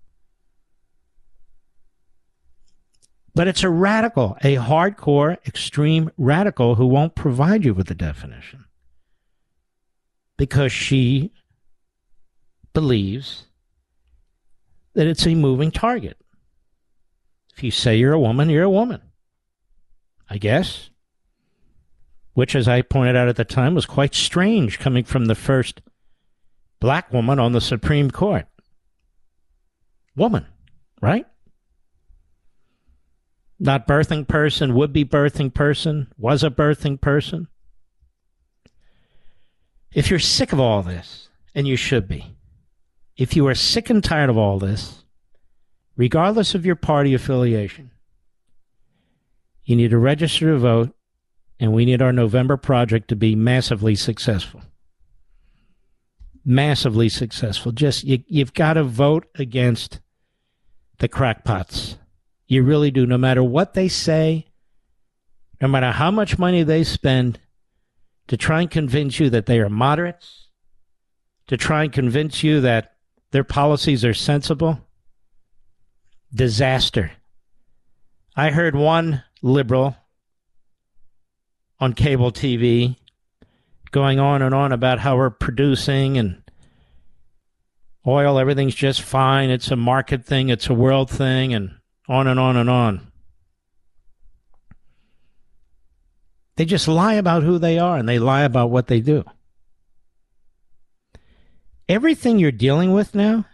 But it's a radical, a hardcore, extreme radical who won't provide you with the definition because she believes that it's a moving target. If you say you're a woman, you're a woman, I guess, which, as I pointed out at the time, was quite strange coming from the first black woman on the Supreme Court. Woman, right? Not birthing person, would be birthing person, was a birthing person. If you're sick of all this, and you should be, if you are sick and tired of all this, regardless of your party affiliation, you need to register to vote, and we need our November project to be massively successful. Massively successful. Just, you've got to vote against the crackpots. You really do, no matter what they say, no matter how much money they spend to try and convince you that they are moderates, to try and convince you that their policies are sensible. Disaster. I heard one liberal on cable TV going on and on about how we're producing and oil, everything's just fine, it's a market thing, it's a world thing, and on and on and on. They just lie about who they are, and they lie about what they do. Everything you're dealing with now,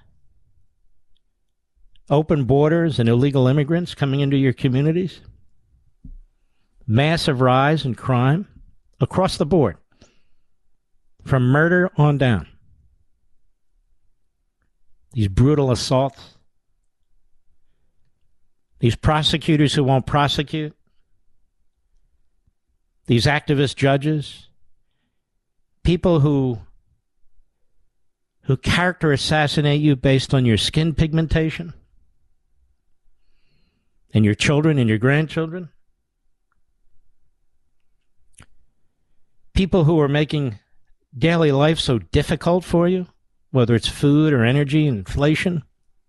open borders and illegal immigrants coming into your communities, massive rise in crime across the board, from murder on down. These brutal assaults, these prosecutors who won't prosecute, these activist judges, people who character assassinate you based on your skin pigmentation, and your children and your grandchildren, people who are making daily life so difficult for you, whether it's food or energy, inflation.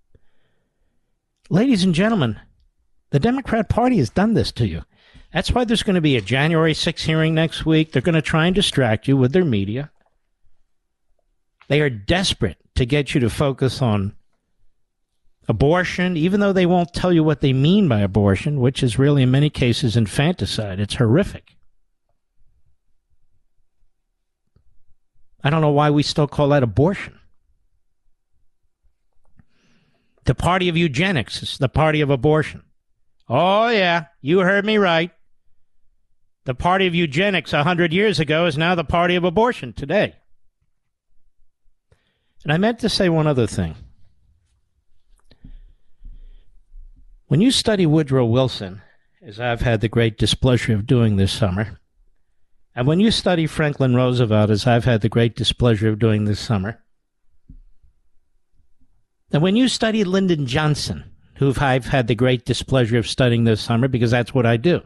Ladies and gentlemen, the Democrat Party has done this to you. That's why there's going to be a January 6th hearing next week. They're going to try and distract you with their media. They are desperate to get you to focus on abortion, even though they won't tell you what they mean by abortion, which is really, in many cases, infanticide. It's horrific. I don't know why we still call that abortion. The party of eugenics is the party of abortion. Oh, yeah, you heard me right. The party of eugenics 100 years ago is now the party of abortion today. And I meant to say one other thing. When you study Woodrow Wilson, as I've had the great displeasure of doing this summer, and when you study Franklin Roosevelt, as I've had the great displeasure of doing this summer, and when you study Lyndon Johnson, who I've had the great displeasure of studying this summer because that's what I do.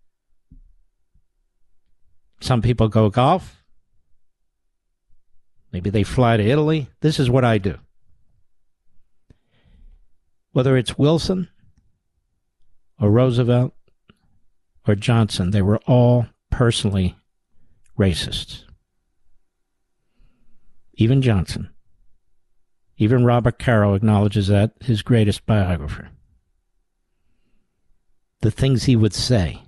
Some people go golf. Maybe they fly to Italy. This is what I do. Whether it's Wilson or Roosevelt or Johnson, they were all personally racists. Even Johnson. Even Robert Caro acknowledges that, his greatest biographer. The things he would say,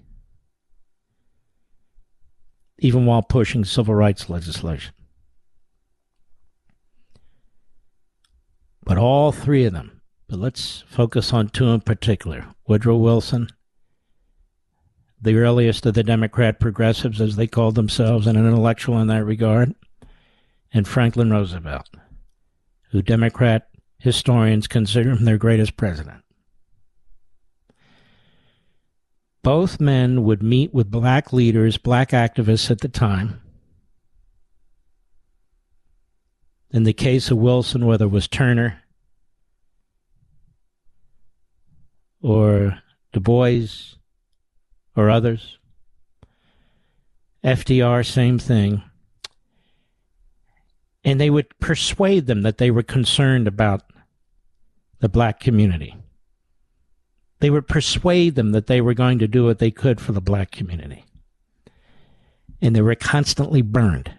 even while pushing civil rights legislation. But all three of them, but let's focus on two in particular. Woodrow Wilson, the earliest of the Democrat progressives, as they called themselves, and an intellectual in that regard, and Franklin Roosevelt, who Democrat historians consider him their greatest president. Both men would meet with black leaders, black activists at the time. In the case of Wilson, whether it was Turner or Du Bois or others, FDR, same thing. And they would persuade them that they were concerned about the black community. They would persuade them that they were going to do what they could for the black community. And they were constantly burned.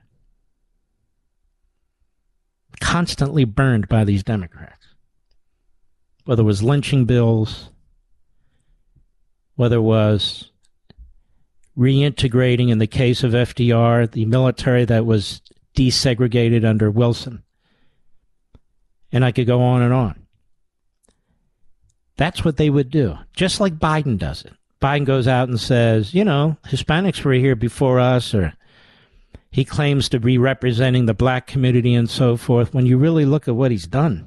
Constantly burned by these Democrats. Whether it was lynching bills, whether it was reintegrating, in the case of FDR, the military that was desegregated under Wilson. And I could go on and on. That's what they would do, just like Biden does it. Biden goes out and says, you know, Hispanics were here before us, or he claims to be representing the black community and so forth. When you really look at what he's done,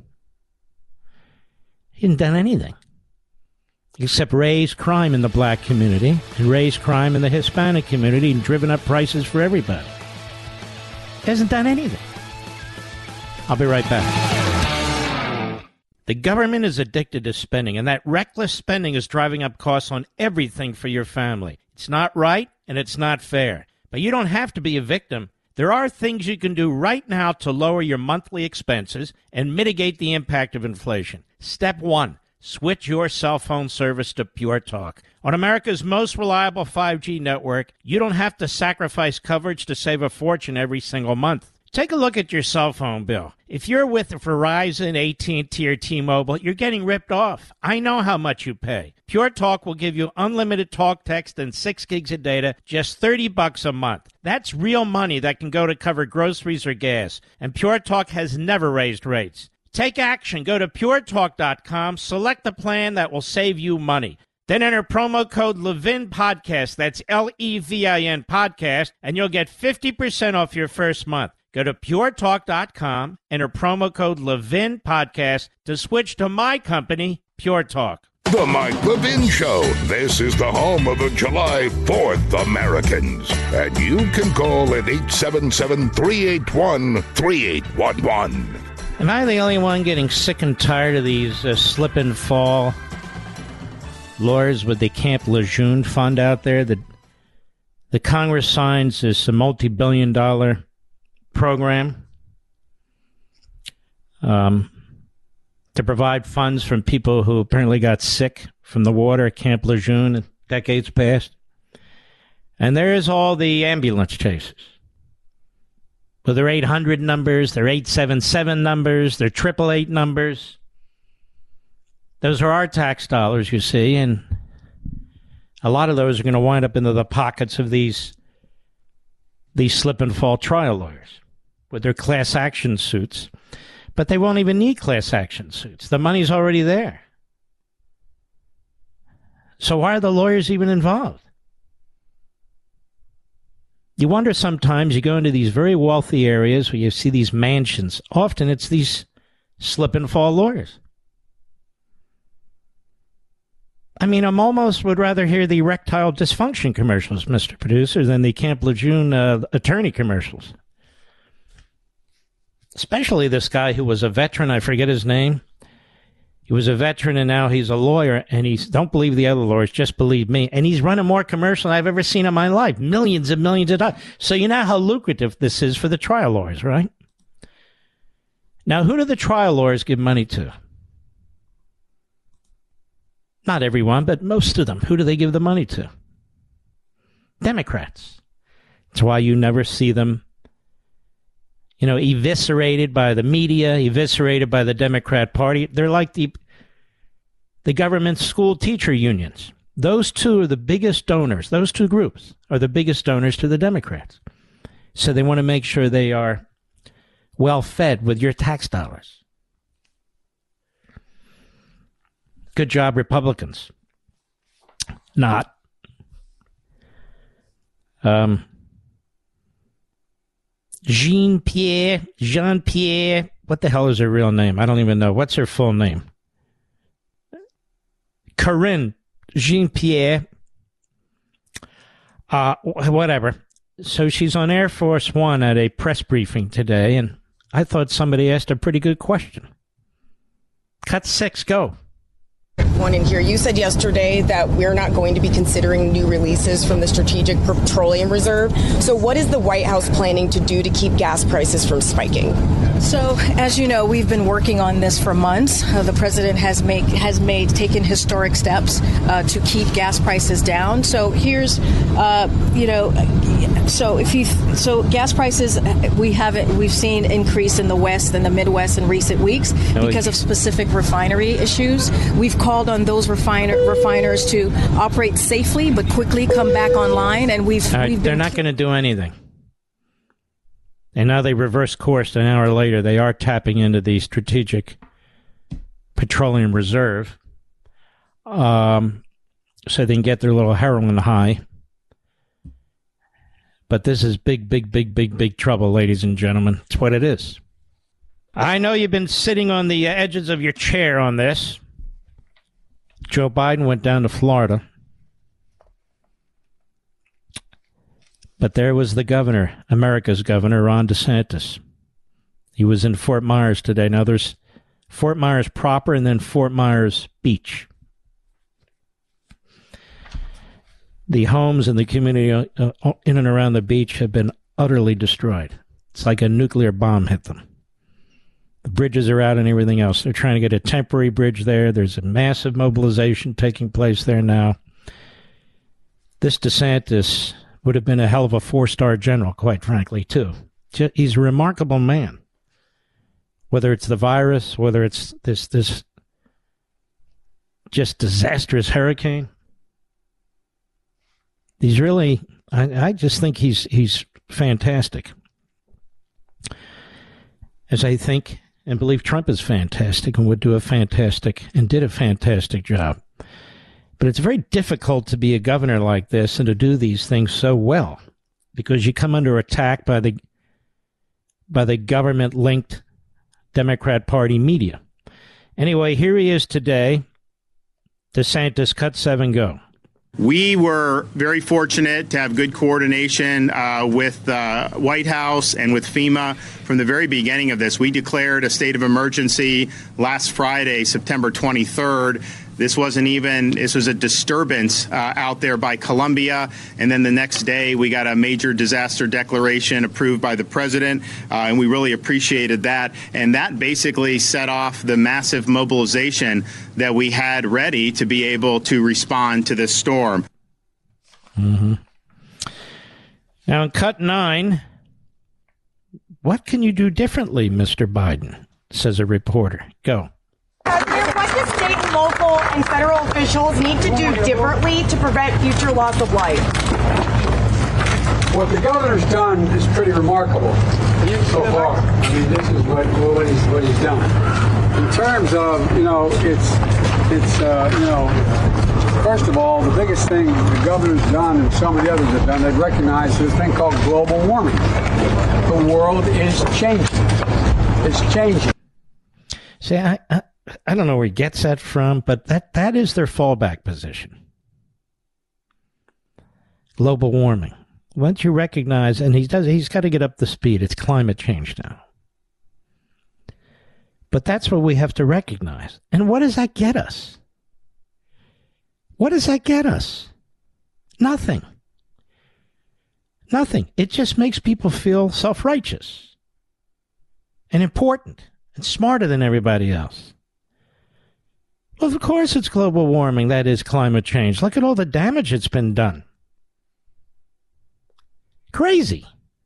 he hasn't done anything except raise crime in the black community and raise crime in the Hispanic community and driven up prices for everybody. He hasn't done anything. I'll be right back. The government is addicted to spending, and that reckless spending is driving up costs on everything for your family. It's not right, and it's not fair. But you don't have to be a victim. There are things you can do right now to lower your monthly expenses and mitigate the impact of inflation. Step 1. Switch your cell phone service to Pure Talk. On America's most reliable 5G network, you don't have to sacrifice coverage to save a fortune every single month. Take a look at your cell phone bill. If you're with Verizon, AT&T, or T-Mobile, you're getting ripped off. I know how much you pay. Pure Talk will give you unlimited talk, text, and 6 gigs of data, just $30 a month. That's real money that can go to cover groceries or gas. And Pure Talk has never raised rates. Take action. Go to puretalk.com. Select the plan that will save you money. Then enter promo code Levin Podcast. That's Levin Podcast, and you'll get 50% off your first month. Go to puretalk.com, enter promo code Levin Podcast to switch to my company, Pure Talk. The Mike Levin Show. This is the home of the July 4th Americans. And you can call at 877-381-3811. Am I the only one getting sick and tired of these slip and fall lawyers with the Camp Lejeune fund out there? The Congress signs this multi-billion-dollar program to provide funds from people who apparently got sick from the water at Camp Lejeune in decades past. And there's all the ambulance chases. With their 800 numbers, their 877 numbers, their 888 numbers. Those are our tax dollars, you see, and a lot of those are going to wind up into the pockets of these slip and fall trial lawyers. with their class action suits. But they won't even need class action suits. The money's already there. So why are the lawyers even involved? You wonder sometimes, you go into these very wealthy areas where you see these mansions. Often it's these slip and fall lawyers. I mean, I'm almost would rather hear the erectile dysfunction commercials, Mr. Producer, than the Camp Lejeune attorney commercials. Especially this guy who was a veteran, I forget his name. He was a veteran and now he's a lawyer, and don't believe the other lawyers, just believe me. And he's running more commercials than I've ever seen in my life. Millions and millions of dollars. So you know how lucrative this is for the trial lawyers, right? Now, who do the trial lawyers give money to? Not everyone, but most of them. Who do they give the money to? Democrats. That's why you never see them, eviscerated by the media, eviscerated by the Democrat Party. They're like the government school teacher unions. Those two are the biggest donors. Those two groups are the biggest donors to the Democrats. So they want to make sure they are well fed with your tax dollars. Good job, Republicans. Not. Jean-Pierre, what the hell is her real name? I don't even know. What's her full name? Karine Jean-Pierre. Whatever. So she's on Air Force One at a press briefing today, and I thought somebody asked a pretty good question. Cut 6, go. One in here. You said yesterday that we're not going to be considering new releases from the Strategic Petroleum Reserve. So what is the White House planning to do to keep gas prices from spiking? So, as you know, we've been working on this for months. The president has taken historic steps to keep gas prices down. So here's, so gas prices we've seen increase in the West and the Midwest in recent weeks because of specific refinery issues. We've called on those refiners to operate safely but quickly come back online, and they're not going to do anything. And now they reverse course. An hour later, they are tapping into the Strategic Petroleum Reserve so they can get their little heroin high. But this is big trouble, ladies and gentlemen. It's what it is. I know you've been sitting on the edges of your chair on this. Joe Biden went down to Florida. But there was the governor, America's governor, Ron DeSantis. He was in Fort Myers today. Now, there's Fort Myers proper and then Fort Myers Beach. The homes in the community in and around the beach have been utterly destroyed. It's like a nuclear bomb hit them. The bridges are out and everything else. They're trying to get a temporary bridge there. There's a massive mobilization taking place there now. This DeSantis would have been a hell of a 4-star general, quite frankly, too. He's a remarkable man. Whether it's the virus, whether it's this just disastrous hurricane. He's really, I just think he's fantastic. As I think and believe Trump is fantastic and would do a fantastic and did a fantastic job. But it's very difficult to be a governor like this and to do these things so well because you come under attack by the government-linked Democrat Party media. Anyway, here he is today. DeSantis, cut 7, go. We were very fortunate to have good coordination with the White House and with FEMA from the very beginning of this. We declared a state of emergency last Friday, September 23rd. This was a disturbance out there by Colombia. And then the next day, we got a major disaster declaration approved by the president. And we really appreciated that. And that basically set off the massive mobilization that we had ready to be able to respond to this storm. Mm-hmm. Now, in cut 9, what can you do differently, Mr. Biden? Says a reporter. Go. What do state and local and federal officials need to do differently to prevent future loss of life? What the governor's done is pretty remarkable. So far, I mean, this is what he's done. In terms of, first of all, the biggest thing the governor's done and some of the others have done, they've recognized this thing called global warming. The world is changing. It's changing. See, I don't know where he gets that from, but that is their fallback position. Global warming. Once you recognize, and he's got to get up to speed. It's climate change now. But that's what we have to recognize. And what does that get us? What does that get us? Nothing. Nothing. It just makes people feel self-righteous and important and smarter than everybody else. Well, of course it's global warming. That is climate change. Look at all the damage that's been done. Crazy.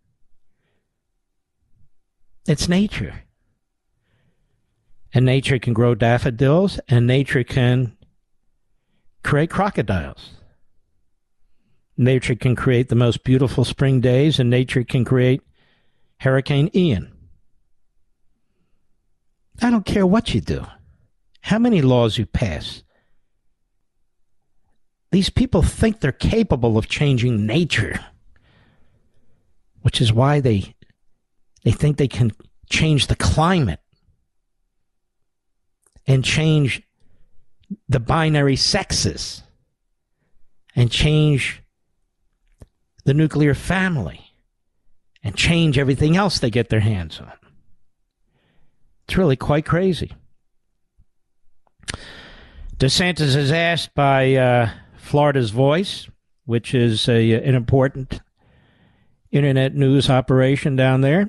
It's nature. And nature can grow daffodils, and nature can create crocodiles. Nature can create the most beautiful spring days, and nature can create Hurricane Ian. I don't care what you do, how many laws you pass. These people think they're capable of changing nature, which is why they think they can change the climate and change the binary sexes and change the nuclear family and change everything else they get their hands on. It's really quite crazy. DeSantis is asked by Florida's Voice, which is an important internet news operation down there.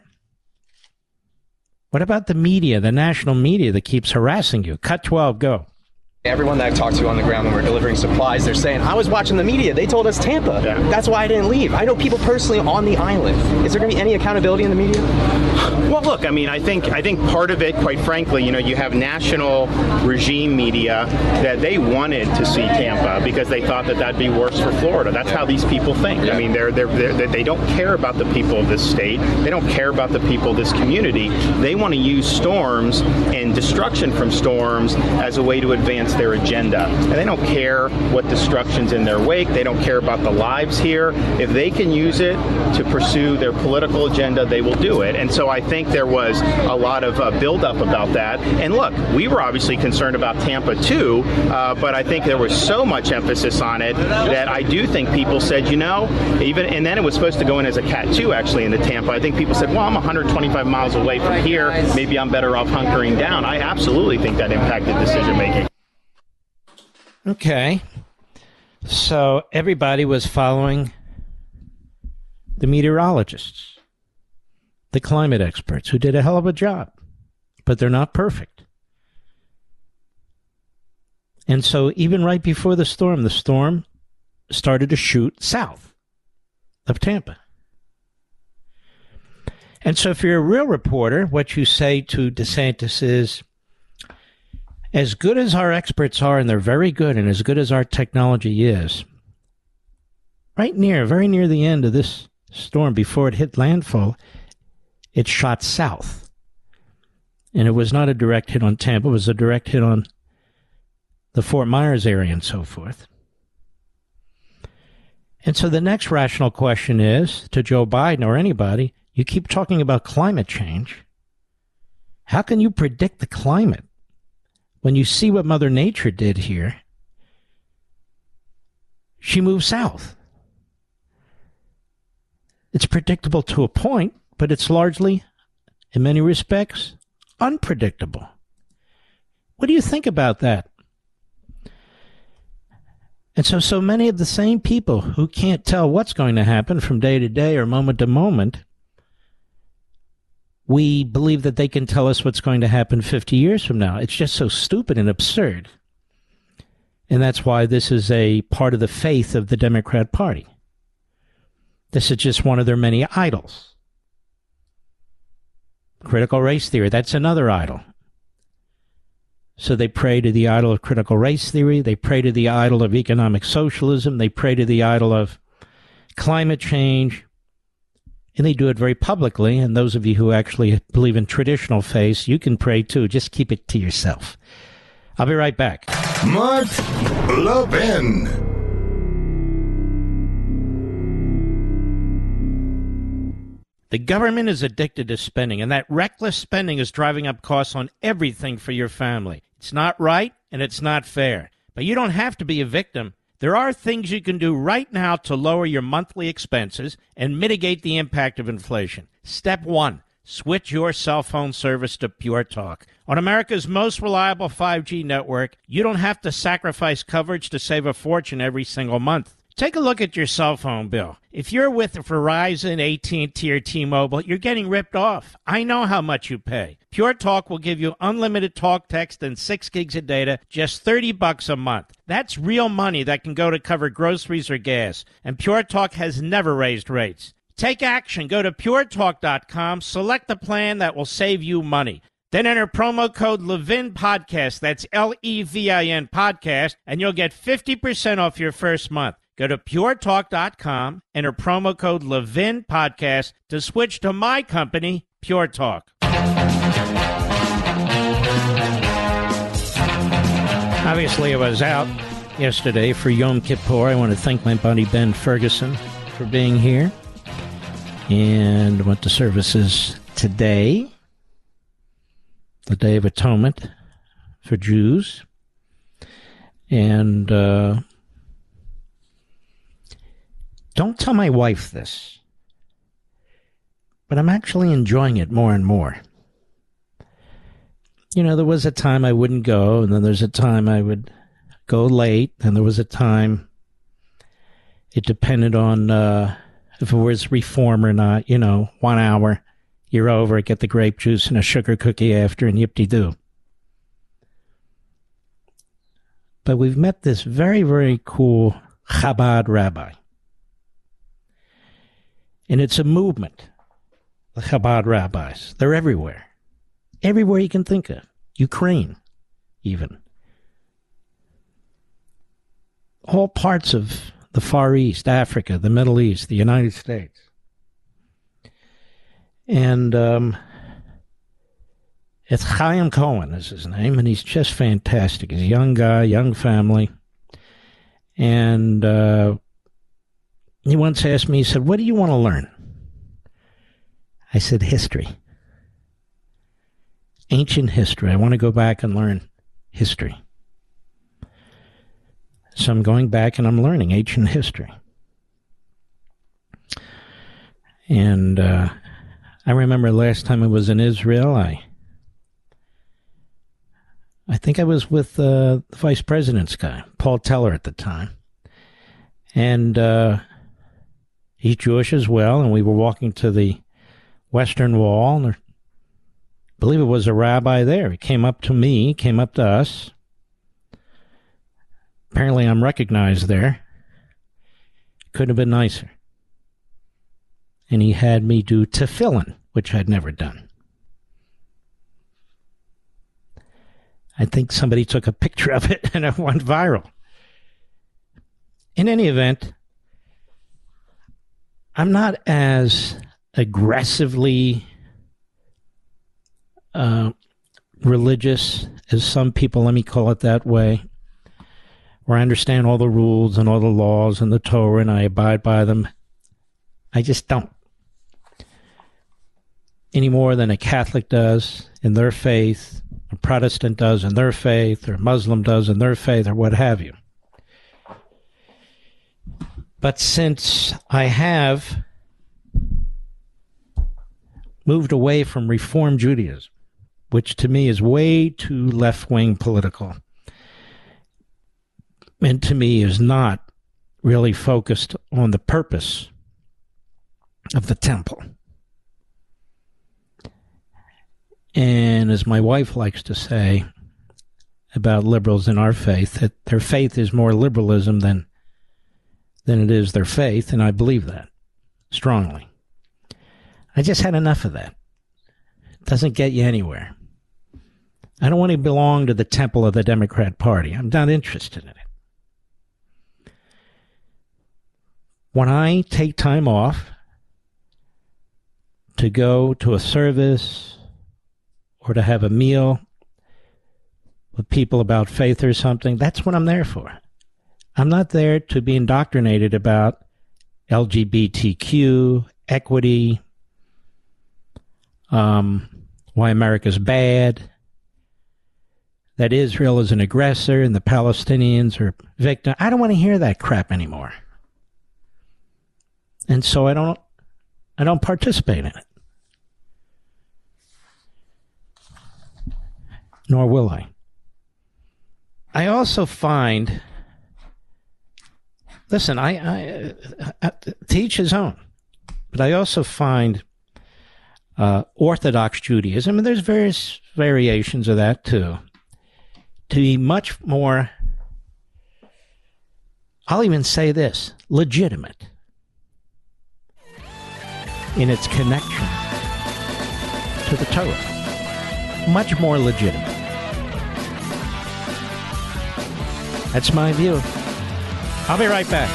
What about the media, the national media that keeps harassing you? Cut 12, go. Everyone that I've talked to on the ground when we're delivering supplies, they're saying, I was watching the media. They told us Tampa. Yeah. That's why I didn't leave. I know people personally on the island. Is there going to be any accountability in the media? Well, look, I mean, I think part of it, quite frankly, you have national regime media that they wanted to see Tampa because they thought that that'd be worse for Florida. That's how these people think. Yeah. I mean, they don't care about the people of this state. They don't care about the people of this community. They want to use storms and destruction from storms as a way to advance their agenda. And they don't care what destruction's in their wake. They don't care about the lives here. If they can use it to pursue their political agenda, they will do it. And so I think there was a lot of buildup about that. And look, we were obviously concerned about Tampa too, but I think there was so much emphasis on it that I do think people said, and then it was supposed to go in as a Cat 2 actually into Tampa. I think people said, well, I'm 125 miles away from here. Maybe I'm better off hunkering down. I absolutely think that impacted decision making. Okay, so everybody was following the meteorologists, the climate experts, who did a hell of a job, but they're not perfect. And so even right before the storm started to shoot south of Tampa. And so if you're a real reporter, what you say to DeSantis is, as good as our experts are, and they're very good, and as good as our technology is, very near the end of this storm, before it hit landfall, it shot south. And it was not a direct hit on Tampa, it was a direct hit on the Fort Myers area and so forth. And so the next rational question is, to Joe Biden or anybody, you keep talking about climate change. How can you predict the climate? When you see what Mother Nature did here, she moved south. It's predictable to a point, but it's largely, in many respects, unpredictable. What do you think about that? And so many of the same people who can't tell what's going to happen from day to day or moment to moment, we believe that they can tell us what's going to happen 50 years from now. It's just so stupid and absurd. And that's why this is a part of the faith of the Democrat Party. This is just one of their many idols. Critical race theory, that's another idol. So they pray to the idol of critical race theory. They pray to the idol of economic socialism. They pray to the idol of climate change. And they do it very publicly. And those of you who actually believe in traditional faith, you can pray too. Just keep it to yourself. I'll be right back. Mark Levin. The government is addicted to spending, and that reckless spending is driving up costs on everything for your family. It's not right, and it's not fair. But you don't have to be a victim. There are things you can do right now to lower your monthly expenses and mitigate the impact of inflation. Step 1, switch your cell phone service to Pure Talk. On America's most reliable 5G network, you don't have to sacrifice coverage to save a fortune every single month. Take a look at your cell phone bill. If you're with Verizon, AT&T, or T-Mobile, you're getting ripped off. I know how much you pay. Pure Talk will give you unlimited talk, text, and 6 gigs of data, just $30 a month. That's real money that can go to cover groceries or gas. And Pure Talk has never raised rates. Take action. Go to puretalk.com, select the plan that will save you money. Then enter promo code Levin Podcast, that's Levin Podcast, and you'll get 50% off your first month. Go to puretalk.com, enter promo code Levin Podcast to switch to my company, Pure Talk. Obviously, I was out yesterday for Yom Kippur. I want to thank my buddy Ben Ferguson for being here. And went to services today, the Day of Atonement for Jews. And don't tell my wife this, but I'm actually enjoying it more and more. You know, there was a time I wouldn't go, and then there's a time I would go late, and there was a time it depended on if it was reform or not. You know, 1 hour, you're over, get the grape juice and a sugar cookie after, and yip-de-doo. But we've met this very, very cool Chabad rabbi. And it's a movement, the Chabad rabbis. They're everywhere. Everywhere you can think of. Ukraine, even. All parts of the Far East, Africa, the Middle East, the United States. And it's Chaim Cohen is his name, and he's just fantastic. He's a young guy, young family. And he once asked me, he said, what do you want to learn? I said, history. Ancient history. I want to go back and learn history. So I'm going back and I'm learning ancient history. And I remember last time I was in Israel, I think I was with the vice president's guy, Paul Teller at the time. And he's Jewish as well, and we were walking to the Western Wall, and I believe it was a rabbi there. He came up to me, came up to us. Apparently I'm recognized there. Couldn't have been nicer. And he had me do tefillin, which I'd never done. I think somebody took a picture of it and it went viral. In any event, I'm not as aggressively religious as some people, let me call it that way, where I understand all the rules and all the laws and the Torah and I abide by them. I just don't. Any more than a Catholic does in their faith, a Protestant does in their faith, or a Muslim does in their faith, or what have you. But since I have moved away from Reform Judaism, which to me is way too left-wing political, and to me is not really focused on the purpose of the temple. And as my wife likes to say about liberals in our faith, that their faith is more liberalism than it is their faith, and I believe that strongly. I just had enough of that. It doesn't get you anywhere. I don't want to belong to the temple of the Democrat Party. I'm not interested in it. When I take time off, to go to a service or to have a meal with people about faith or something, that's what I'm there for. I'm not there to be indoctrinated about LGBTQ, equity, why America's bad, that Israel is an aggressor and the Palestinians are victims. I don't want to hear that crap anymore. And so I don't participate in it. Nor will I. I also find, listen, I to each his own, but I also find Orthodox Judaism, and there's various variations of that too, to be much more, I'll even say this, legitimate in its connection to the Torah. Much more legitimate. That's my view. I'll be right back.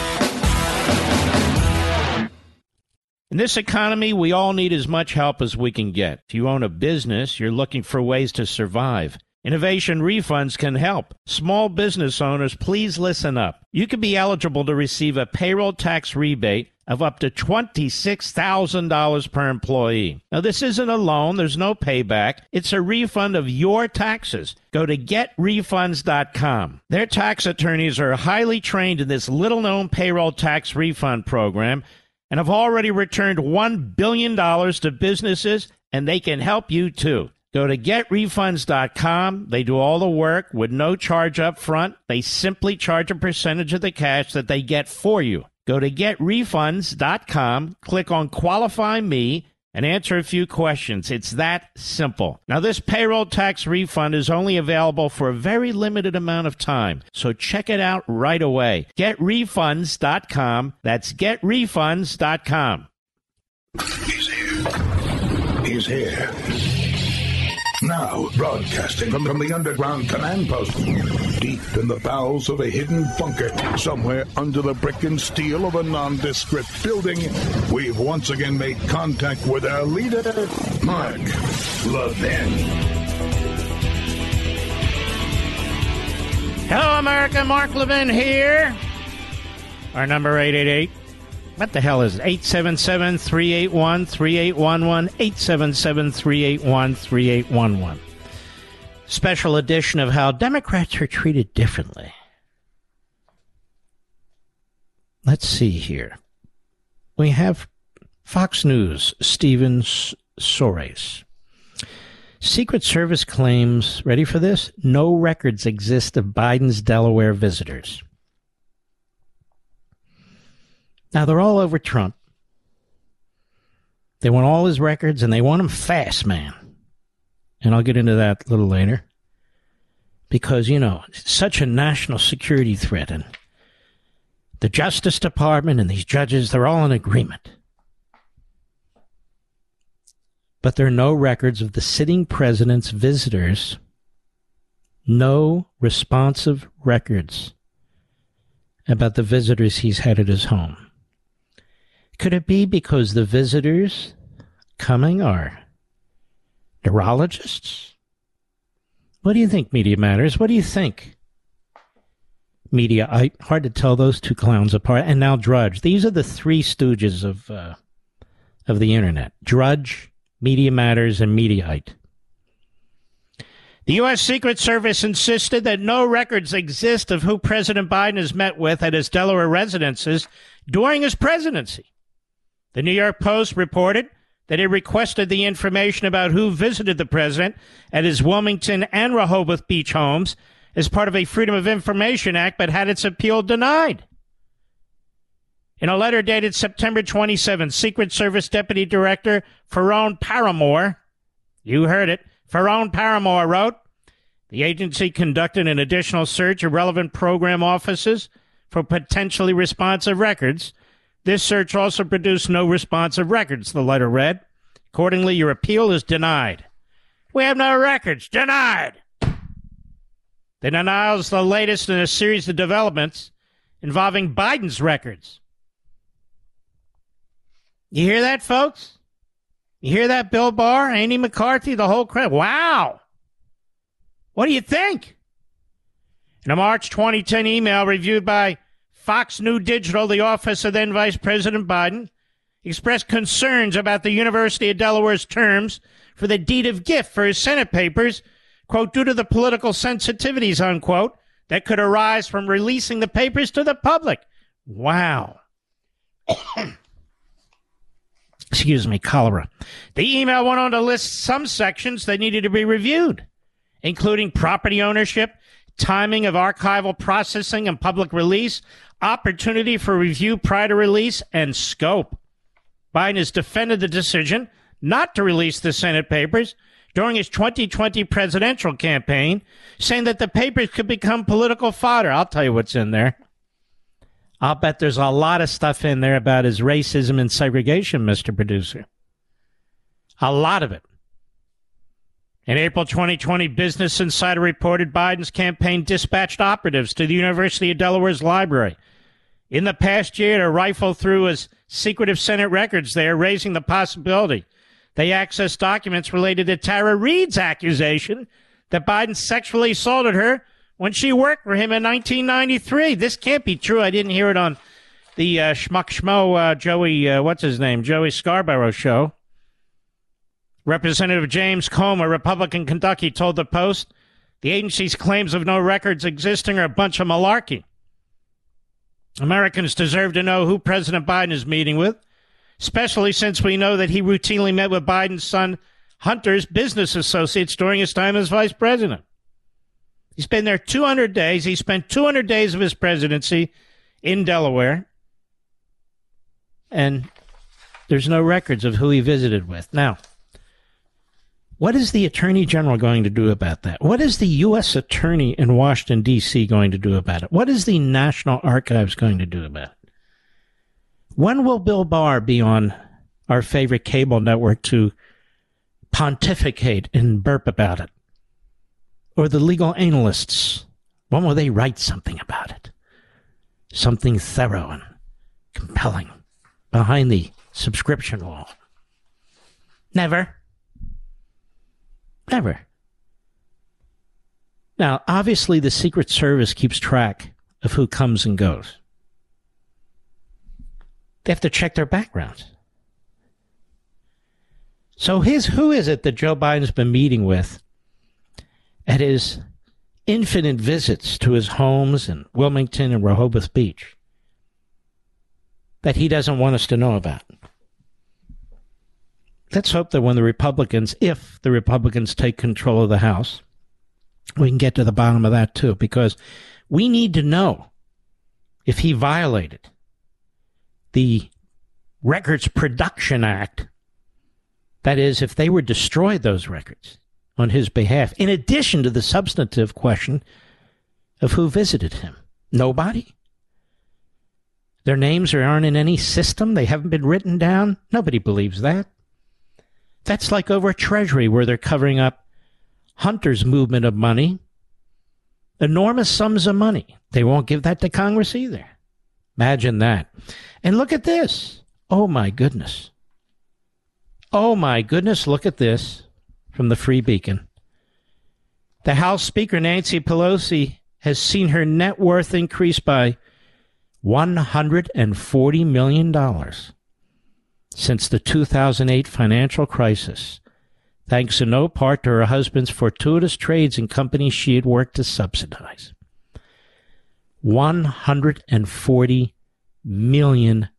In this economy, we all need as much help as we can get. If you own a business, you're looking for ways to survive. Innovation Refunds can help. Small business owners, please listen up. You could be eligible to receive a payroll tax rebate of up to $26,000 per employee. Now, this isn't a loan. There's no payback. It's a refund of your taxes. Go to getrefunds.com. Their tax attorneys are highly trained in this little-known payroll tax refund program and have already returned $1 billion to businesses, and they can help you too. Go to getrefunds.com. They do all the work with no charge up front. They simply charge a percentage of the cash that they get for you. Go to getrefunds.com, click on Qualify Me, and answer a few questions. It's that simple. Now, this payroll tax refund is only available for a very limited amount of time, so check it out right away. Getrefunds.com. That's getrefunds.com. He's here. He's here. Now, broadcasting from the underground command post, deep in the bowels of a hidden bunker, somewhere under the brick and steel of a nondescript building, we've once again made contact with our leader, Mark Levin. Hello, America. Mark Levin here. Our number 888. What the hell is it? 877-381-3811. 877-381-3811. Special edition of how Democrats are treated differently. Let's see here. We have Fox News, Stephen Soares. Secret Service claims, ready for this? No records exist of Biden's Delaware visitors. Now, they're all over Trump. They want all his records, and they want him fast, man. And I'll get into that a little later. Because, you know, it's such a national security threat. And the Justice Department and these judges, they're all in agreement. But there are no records of the sitting president's visitors. No responsive records about the visitors he's had at his home. Could it be because the visitors coming are neurologists? What do you think, Media Matters? What do you think? Media, hard to tell those two clowns apart. And now Drudge. These are the three stooges of the internet. Drudge, Media Matters, and Mediaite. The U.S. Secret Service insisted that no records exist of who President Biden has met with at his Delaware residences during his presidency. The New York Post reported that it requested the information about who visited the president at his Wilmington and Rehoboth Beach homes as part of a Freedom of Information Act, but had its appeal denied. In a letter dated September 27, Secret Service Deputy Director Ferone Paramore, you heard it, Ferone Paramore wrote, the agency conducted an additional search of relevant program offices for potentially responsive records. This search also produced no responsive records, the letter read. Accordingly, your appeal is denied. We have no records. Denied. The denial is the latest in a series of developments involving Biden's records. You hear that, folks? You hear that, Bill Barr, Andy McCarthy, the whole crowd? Wow. What do you think? In a March 2010 email reviewed by Fox News Digital, the office of then Vice President Biden expressed concerns about the University of Delaware's terms for the deed of gift for his Senate papers, quote, due to the political sensitivities, unquote, that could arise from releasing the papers to the public. Wow. Excuse me, cholera. The email went on to list some sections that needed to be reviewed, including property ownership, timing of archival processing and public release, opportunity for review prior to release, and scope. Biden has defended the decision not to release the Senate papers during his 2020 presidential campaign, saying that the papers could become political fodder. I'll tell you what's in there. I'll bet there's a lot of stuff in there about his racism and segregation, Mr. Producer. A lot of it. In April 2020, Business Insider reported Biden's campaign dispatched operatives to the University of Delaware's library in the past year to rifle through his secretive Senate records there, raising the possibility they accessed documents related to Tara Reade's accusation that Biden sexually assaulted her when she worked for him in 1993. This can't be true. I didn't hear it on the Joey Scarborough show. Representative James Combe, a Republican Kentucky, told the Post the agency's claims of no records existing are a bunch of malarkey. Americans deserve to know who President Biden is meeting with, especially since we know that he routinely met with Biden's son Hunter's business associates during his time as vice president. He's been there 200 days. He spent 200 days of his presidency in Delaware, and there's no records of who he visited with. Now, what is the Attorney General going to do about that? What is the U.S. Attorney in Washington, D.C. going to do about it? What is the National Archives going to do about it? When will Bill Barr be on our favorite cable network to pontificate and burp about it? Or the legal analysts, when will they write something about it? Something thorough and compelling behind the subscription wall. Never. Never. Now, obviously, the Secret Service keeps track of who comes and goes. They have to check their backgrounds. So who is it that Joe Biden's been meeting with at his infinite visits to his homes in Wilmington and Rehoboth Beach that he doesn't want us to know about? Let's hope that when the Republicans, if the Republicans take control of the House, we can get to the bottom of that too, because we need to know if he violated the Records Production Act. That is, if they were destroyed, those records, on his behalf, in addition to the substantive question of who visited him. Nobody? Their names aren't in any system? They haven't been written down? Nobody believes that. That's like over at Treasury, where they're covering up Hunter's movement of money. Enormous sums of money. They won't give that to Congress either. Imagine that. And look at this. Oh, my goodness. Oh, my goodness, look at this from the Free Beacon. The House Speaker, Nancy Pelosi, has seen her net worth increase by $140 million since the 2008 financial crisis, thanks in no part to her husband's fortuitous trades in companies she had worked to subsidize. $140 million.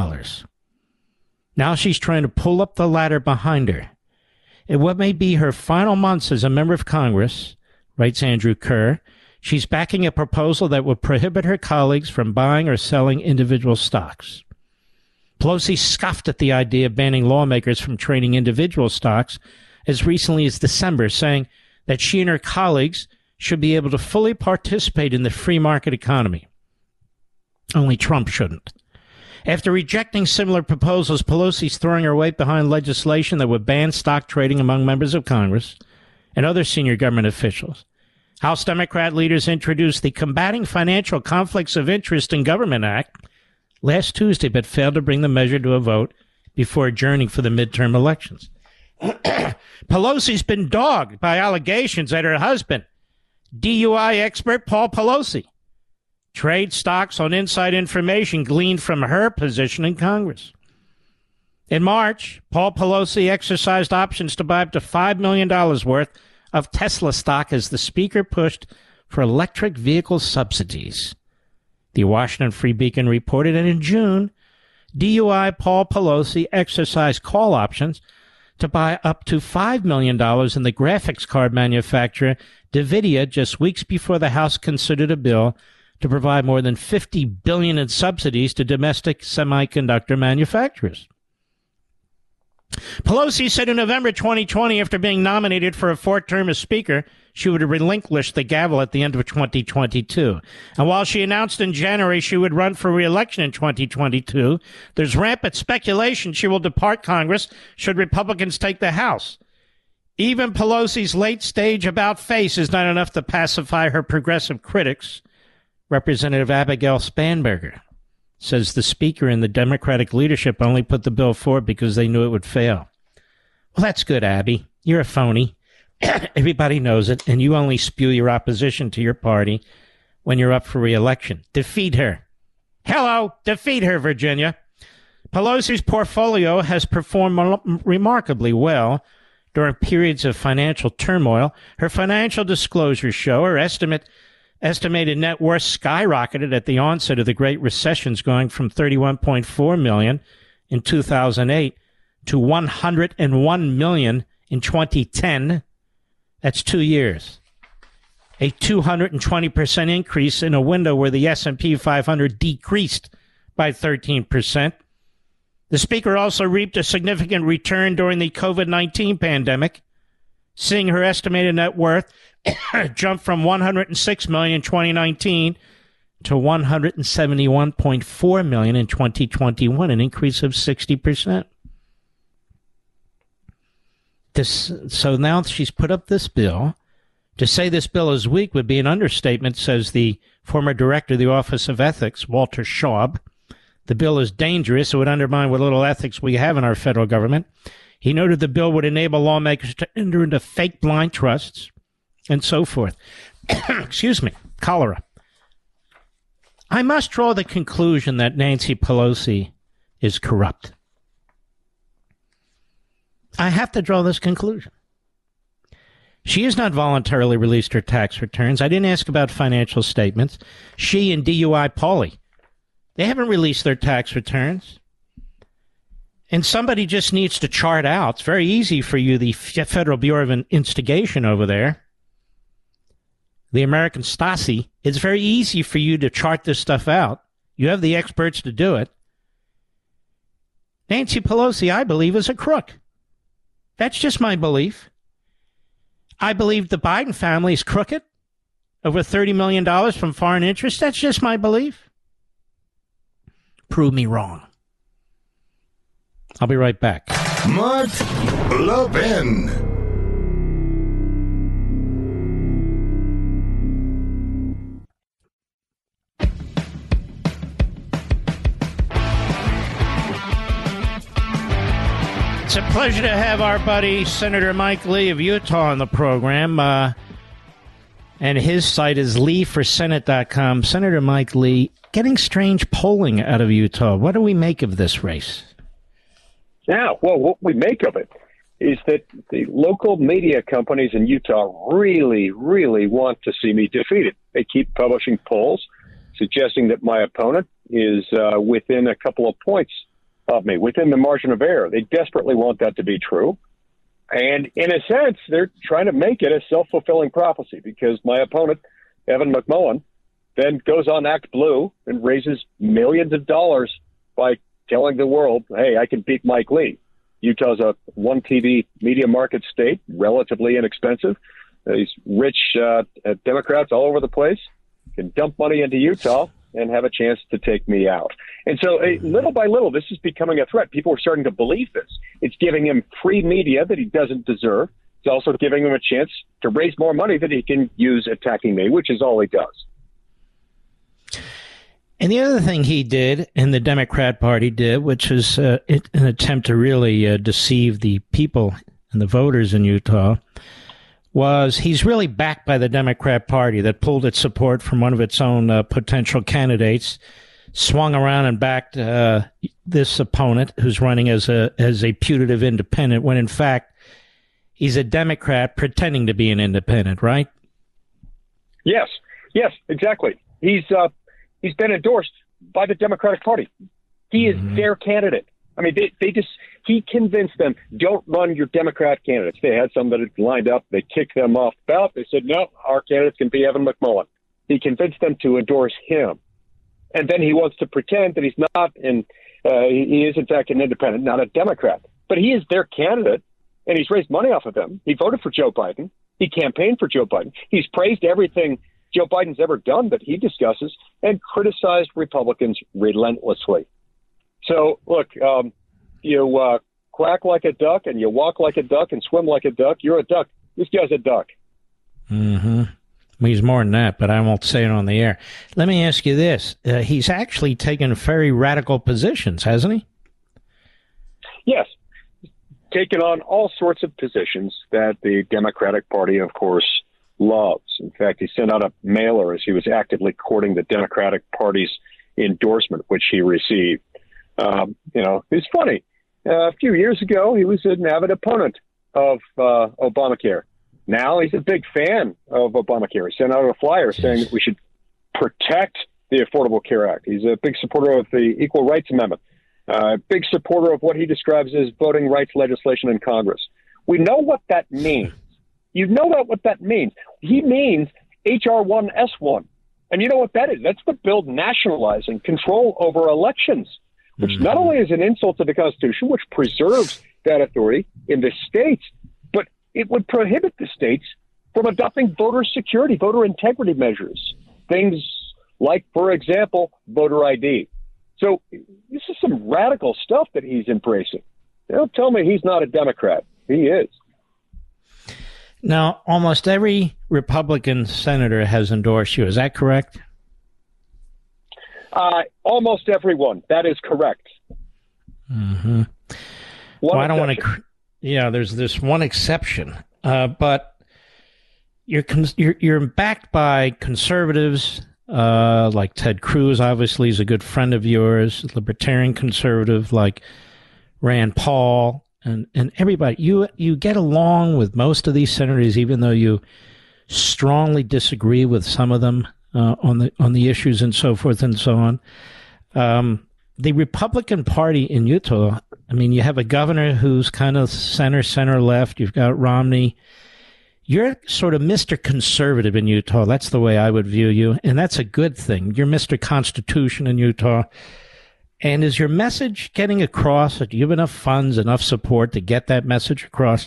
Now she's trying to pull up the ladder behind her. In what may be her final months as a member of Congress, writes Andrew Kerr, she's backing a proposal that would prohibit her colleagues from buying or selling individual stocks. Pelosi scoffed at the idea of banning lawmakers from trading individual stocks as recently as December, saying that she and her colleagues should be able to fully participate in the free market economy. Only Trump shouldn't. After rejecting similar proposals, Pelosi's throwing her weight behind legislation that would ban stock trading among members of Congress and other senior government officials. House Democrat leaders introduced the Combating Financial Conflicts of Interest in Government Act last Tuesday, but failed to bring the measure to a vote before adjourning for the midterm elections. Pelosi's been dogged by allegations that her husband, DUI expert Paul Pelosi, trade stocks on inside information gleaned from her position in Congress. In March, Paul Pelosi exercised options to buy up to $5 million worth of Tesla stock as the speaker pushed for electric vehicle subsidies. The Washington Free Beacon reported that in June, DUI Paul Pelosi exercised call options to buy up to $5 million in the graphics card manufacturer NVIDIA just weeks before the House considered a bill to provide more than $50 billion in subsidies to domestic semiconductor manufacturers. Pelosi said in November 2020, after being nominated for a fourth term as Speaker, she would relinquish the gavel at the end of 2022. And while she announced in January she would run for re-election in 2022, there's rampant speculation she will depart Congress should Republicans take the House. Even Pelosi's late-stage about-face is not enough to pacify her progressive critics. Representative Abigail Spanberger says the Speaker and the Democratic leadership only put the bill forward because they knew it would fail. Well, that's good, Abby. You're a phony. Everybody knows it, and you only spew your opposition to your party when you're up for re-election. Defeat her. Hello, defeat her, Virginia. Pelosi's portfolio has performed remarkably well during periods of financial turmoil. Her financial disclosures show her estimated net worth skyrocketed at the onset of the Great Recessions, going from $31.4 million in 2008 to $101 million in 2010. That's 2 years. A 220% increase in a window where the S&P 500 decreased by 13%. The Speaker also reaped a significant return during the COVID-19 pandemic, seeing her estimated net worth jump from $106 million in 2019 to $171.4 million in 2021, an increase of 60%. So now she's put up this bill. To say this bill is weak would be an understatement, says the former director of the Office of Ethics, Walter Schaub. The bill is dangerous. It would undermine what little ethics we have in our federal government. He noted the bill would enable lawmakers to enter into fake blind trusts and so forth. Excuse me, cholera. I must draw the conclusion that Nancy Pelosi is corrupt. I have to draw this conclusion. She has not voluntarily released her tax returns. I didn't ask about financial statements. She and DUI Pauly, they haven't released their tax returns. And somebody just needs to chart out. It's very easy for you, the Federal Bureau of Instigation over there, the American Stasi. It's very easy for you to chart this stuff out. You have the experts to do it. Nancy Pelosi, I believe, is a crook. That's just my belief. I believe the Biden family is crooked. Over $30 million from foreign interests. That's just my belief. Prove me wrong. I'll be right back. Mark Levin. It's a pleasure to have our buddy Senator Mike Lee of Utah on the program. And his site is leeforsenate.com. Senator Mike Lee, getting strange polling out of Utah. What do we make of this race? Yeah, well, what we make of it is that the local media companies in Utah really, really want to see me defeated. They keep publishing polls suggesting that my opponent is within a couple of points of me, within the margin of error. They desperately want that to be true. And in a sense, they're trying to make it a self-fulfilling prophecy because my opponent, Evan McMullen, then goes on Act Blue and raises millions of dollars by telling the world, hey, I can beat Mike Lee. Utah's a one TV media market state, relatively inexpensive. These rich Democrats all over the place can dump money into Utah and have a chance to take me out. And so little by little, this is becoming a threat. People are starting to believe this. It's giving him free media that he doesn't deserve. It's also giving him a chance to raise more money that he can use attacking me, which is all he does. And the other thing he did, and the Democrat Party did, which is an attempt to really deceive the people and the voters in Utah, was he's really backed by the Democrat Party that pulled its support from one of its own potential candidates, swung around and backed this opponent who's running as a putative independent, when in fact he's a Democrat pretending to be an independent, right? Yes, exactly. He's been endorsed by the Democratic Party. He is their candidate. I mean, he convinced them, don't run your Democrat candidates. They had somebody lined up. They kicked them off the ballot. They said, no, our candidates can be Evan McMullen. He convinced them to endorse him. And then he wants to pretend that he's not, and he is, in fact, an independent, not a Democrat. But he is their candidate, and he's raised money off of them. He voted for Joe Biden. He campaigned for Joe Biden. He's praised everything Joe Biden's ever done that he discusses and criticized Republicans relentlessly. So, look, you quack like a duck and you walk like a duck and swim like a duck. You're a duck. This guy's a duck. Mm-hmm. Well, he's more than that, but I won't say it on the air. Let me ask you this. He's actually taken very radical positions, hasn't he? Yes. Taken on all sorts of positions that the Democratic Party, of course, loves. In fact, he sent out a mailer as he was actively courting the Democratic Party's endorsement, which he received. It's funny. A few years ago, he was an avid opponent of Obamacare. Now he's a big fan of Obamacare. He sent out a flyer saying that we should protect the Affordable Care Act. He's a big supporter of the Equal Rights Amendment, a big supporter of what he describes as voting rights legislation in Congress. We know what that means. You know what that means. He means H.R. 1S1. And you know what that is? That's the bill nationalizing control over elections, which not only is an insult to the Constitution, which preserves that authority in the states, but it would prohibit the states from adopting voter security, voter integrity measures, things like, for example, voter ID. So this is some radical stuff that he's embracing. Don't tell me he's not a Democrat. He is. Now, almost every Republican senator has endorsed you. Is that correct? Almost everyone. That is correct. Mm-hmm. Well, I don't want to. Yeah, there's this one exception, but you're backed by conservatives like Ted Cruz. Obviously, is a good friend of yours. Libertarian conservative like Rand Paul. And everybody, you get along with most of these senators, even though you strongly disagree with some of them on the issues and so forth and so on. The Republican Party in Utah, I mean, you have a governor who's kind of center left. You've got Romney. You're sort of Mr. Conservative in Utah. That's the way I would view you, and that's a good thing. You're Mr. Constitution in Utah. And is your message getting across? Do you have enough funds, enough support to get that message across?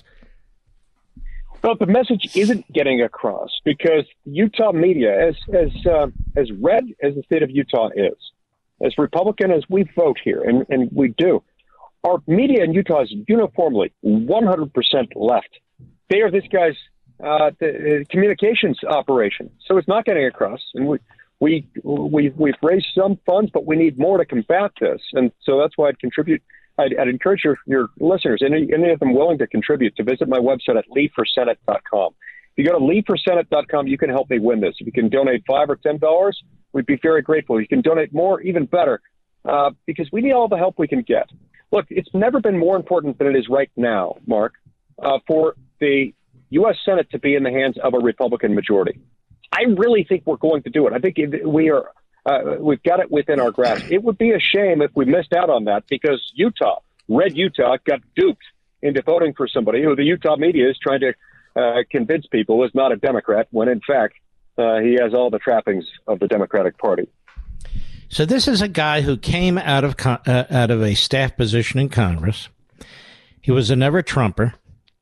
Well, the message isn't getting across because Utah media, as red as the state of Utah is, as Republican as we vote here, and we do, our media in Utah is uniformly 100% left. They are this guy's communications operation, so it's not getting across. And We've raised some funds, but we need more to combat this. And so that's why I'd encourage your listeners, any of them willing to contribute, to visit my website at leeforsenate.com. If you go to leeforsenate.com, you can help me win this. If you can donate $5 or $10, we'd be very grateful. You can donate more, even better, because we need all the help we can get. Look, it's never been more important than it is right now, Mark, for the U.S. Senate to be in the hands of a Republican majority. I really think we're going to do it. I think we've got it within our grasp. It would be a shame if we missed out on that because red Utah, got duped into voting for somebody who the Utah media is trying to convince people is not a Democrat, when in fact he has all the trappings of the Democratic Party. So this is a guy who came out of a staff position in Congress. He was a never-Trumper.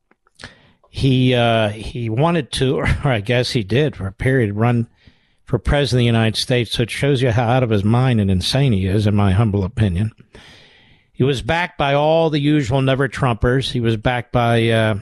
He wanted to, or I guess he did for a period, run for president of the United States. So it shows you how out of his mind and insane he is, in my humble opinion. He was backed by all the usual never-Trumpers. He was backed by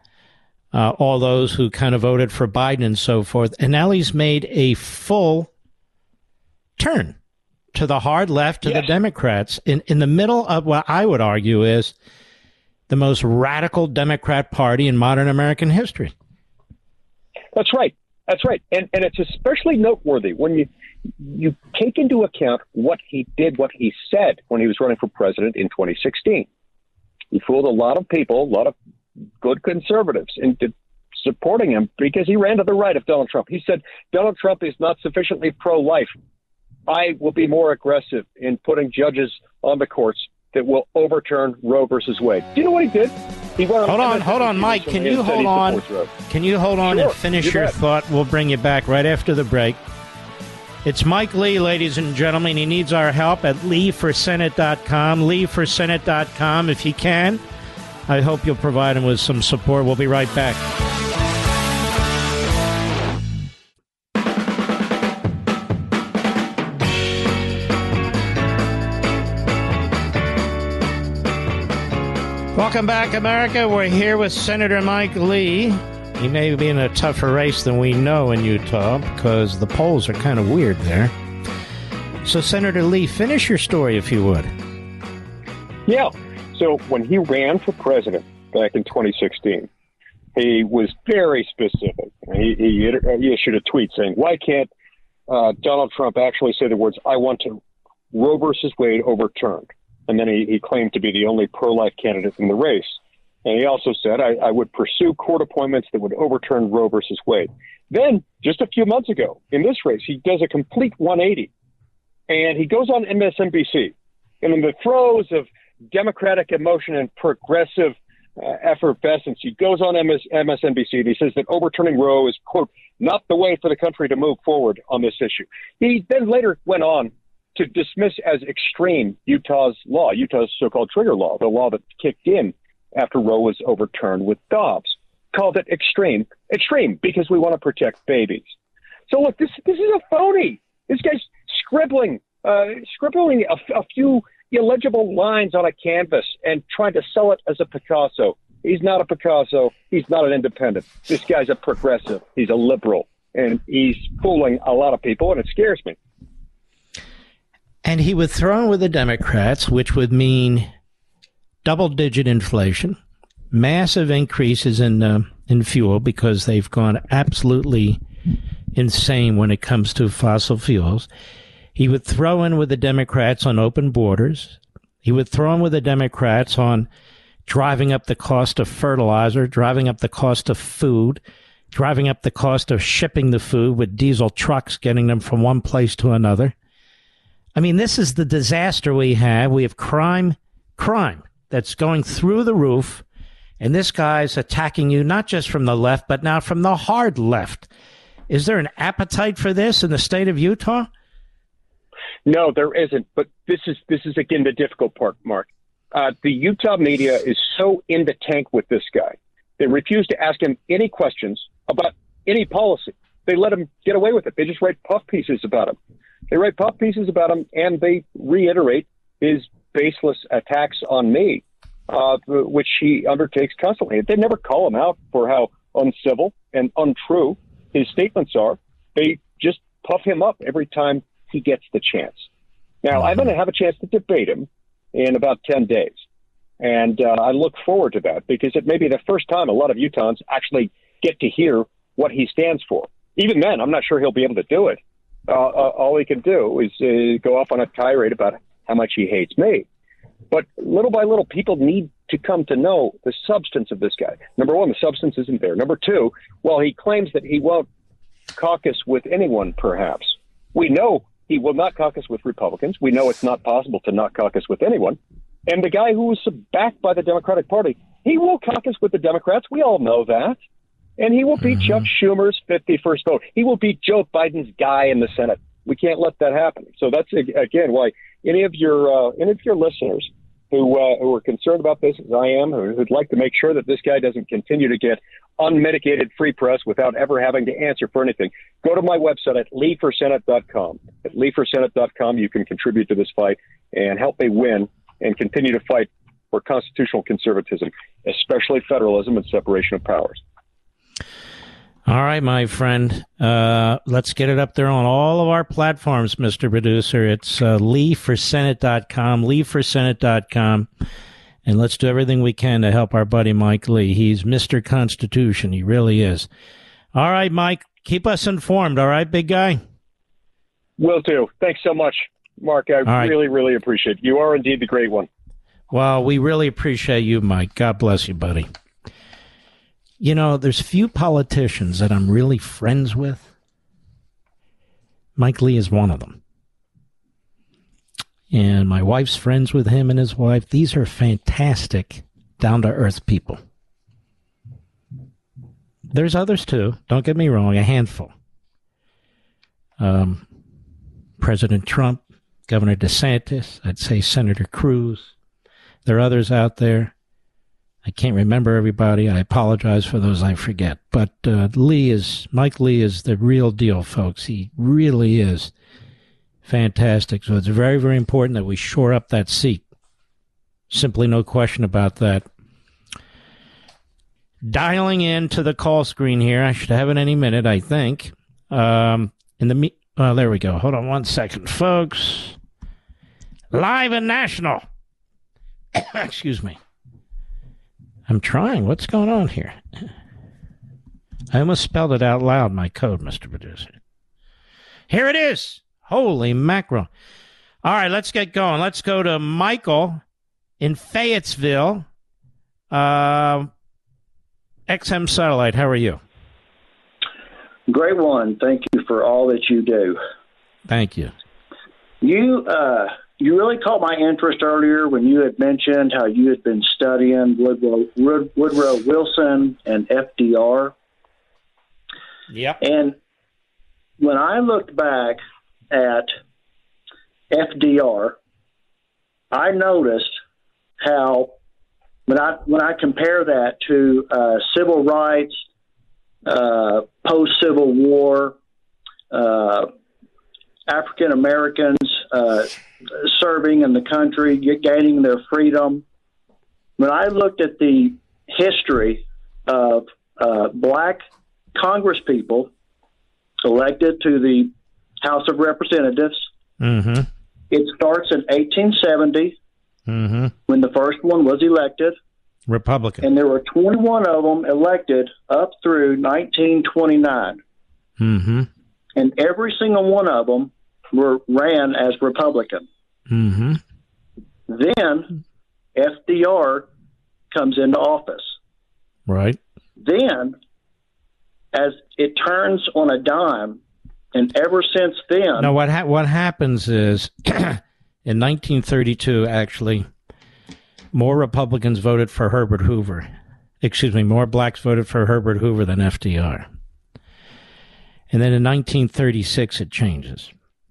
all those who kind of voted for Biden and so forth. And now he's made a full turn to the hard left, to the Democrats, in the middle of what I would argue is the most radical Democrat Party in modern American history. That's right. That's right. And it's especially noteworthy when you take into account what he did, what he said when he was running for president in 2016. He fooled a lot of people, a lot of good conservatives into supporting him because he ran to the right of Donald Trump. He said, Donald Trump is not sufficiently pro-life. I will be more aggressive in putting judges on the courts that will overturn Roe versus Wade. Do you know what he did? He went hold on, Mike. Can you hold on? Can you hold on and finish your thought? We'll bring you back right after the break. It's Mike Lee, ladies and gentlemen. He needs our help at LeeForSenate.com. LeeForSenate.com, if you can. I hope you'll provide him with some support. We'll be right back. Welcome back, America. We're here with Senator Mike Lee. He may be in a tougher race than we know in Utah because the polls are kind of weird there. So, Senator Lee, finish your story if you would. Yeah. So when he ran for president back in 2016, he was very specific. He issued a tweet saying, why can't Donald Trump actually say the words, I want to Roe versus Wade overturned? And then he claimed to be the only pro-life candidate in the race. And he also said, I would pursue court appointments that would overturn Roe versus Wade. Then, just a few months ago, in this race, he does a complete 180. And he goes on MSNBC. And in the throes of democratic emotion and progressive effervescence, he goes on MSNBC and he says that overturning Roe is, quote, not the way for the country to move forward on this issue. He then later went on to dismiss as extreme Utah's law, Utah's so-called trigger law, the law that kicked in after Roe was overturned with Dobbs, called it extreme because we want to protect babies. So look, this is a phony. This guy's scribbling a few illegible lines on a canvas and trying to sell it as a Picasso. He's not a Picasso. He's not an independent. This guy's a progressive. He's a liberal, and he's fooling a lot of people, and it scares me. And he would throw in with the Democrats, which would mean double-digit inflation, massive increases in fuel because they've gone absolutely insane when it comes to fossil fuels. He would throw in with the Democrats on open borders. He would throw in with the Democrats on driving up the cost of fertilizer, driving up the cost of food, driving up the cost of shipping the food with diesel trucks, getting them from one place to another. I mean, this is the disaster we have. We have crime that's going through the roof, and this guy's attacking you not just from the left, but now from the hard left. Is there an appetite for this in the state of Utah? No, there isn't. But this is again the difficult part, Mark. The Utah media is so in the tank with this guy. They refuse to ask him any questions about any policy. They let him get away with it. They just write puff pieces about him. They write puff pieces about him, and they reiterate his baseless attacks on me, which he undertakes constantly. They never call him out for how uncivil and untrue his statements are. They just puff him up every time he gets the chance. Now, I'm going to have a chance to debate him in about 10 days, and I look forward to that because it may be the first time a lot of Utahns actually get to hear what he stands for. Even then, I'm not sure he'll be able to do it. All he can do is go off on a tirade about how much he hates me. But little by little, people need to come to know the substance of this guy. Number one, the substance isn't there. Number two, while he claims that he won't caucus with anyone, perhaps, we know he will not caucus with Republicans. We know it's not possible to not caucus with anyone. And the guy who was backed by the Democratic Party, he will caucus with the Democrats. We all know that. And he will beat Chuck Schumer's 51st vote. He will beat Joe Biden's guy in the Senate. We can't let that happen. So that's, again, why any of your listeners who are concerned about this, as I am, who'd like to make sure that this guy doesn't continue to get unmitigated free press without ever having to answer for anything, go to my website at LeeForSenate.com. At LeeForSenate.com, you can contribute to this fight and help me win and continue to fight for constitutional conservatism, especially federalism and separation of powers. All right, my friend. Let's get it up there on all of our platforms, Mr. Producer. It's LeeForSenate.com, LeeForSenate.com. And let's do everything we can to help our buddy Mike Lee. He's Mr. Constitution. He really is. All right, Mike, keep us informed. All right, big guy? Will do. Thanks so much, Mark. I really, really appreciate it. You are indeed the great one. Well, we really appreciate you, Mike. God bless you, buddy. You know, there's few politicians that I'm really friends with. Mike Lee is one of them. And my wife's friends with him and his wife. These are fantastic, down-to-earth people. There's others, too. Don't get me wrong, a handful. President Trump, Governor DeSantis, I'd say Senator Cruz. There are others out there. I can't remember everybody. I apologize for those I forget. But Mike Lee is the real deal, folks. He really is fantastic. So it's very, very important that we shore up that seat. Simply no question about that. Dialing in to the call screen here. I should have it any minute, I think. There we go. Hold on one second, folks. Live and national. Excuse me. I'm trying. What's going on here? I almost spelled it out loud, my code, Mr. Producer. Here it is. Holy mackerel. All right, let's get going. Let's go to Michael in Fayetteville. XM Satellite, how are you? Great one. Thank you for all that you do. Thank you. You really caught my interest earlier when you had mentioned how you had been studying Woodrow Wilson and FDR. Yep. And when I looked back at FDR, I noticed how when I compare that to civil rights, post-Civil War, African Americans serving in the country, gaining their freedom. When I looked at the history of black congresspeople elected to the House of Representatives, it starts in 1870 when the first one was elected. Republican. And there were 21 of them elected up through 1929. And every single one of them ran as Republican. Then FDR comes into office. Right. Then, as it turns on a dime, and ever since then... No, what happens is, in 1932, actually, more Republicans voted for Herbert Hoover. Excuse me, more blacks voted for Herbert Hoover than FDR. And then in 1936, it changes.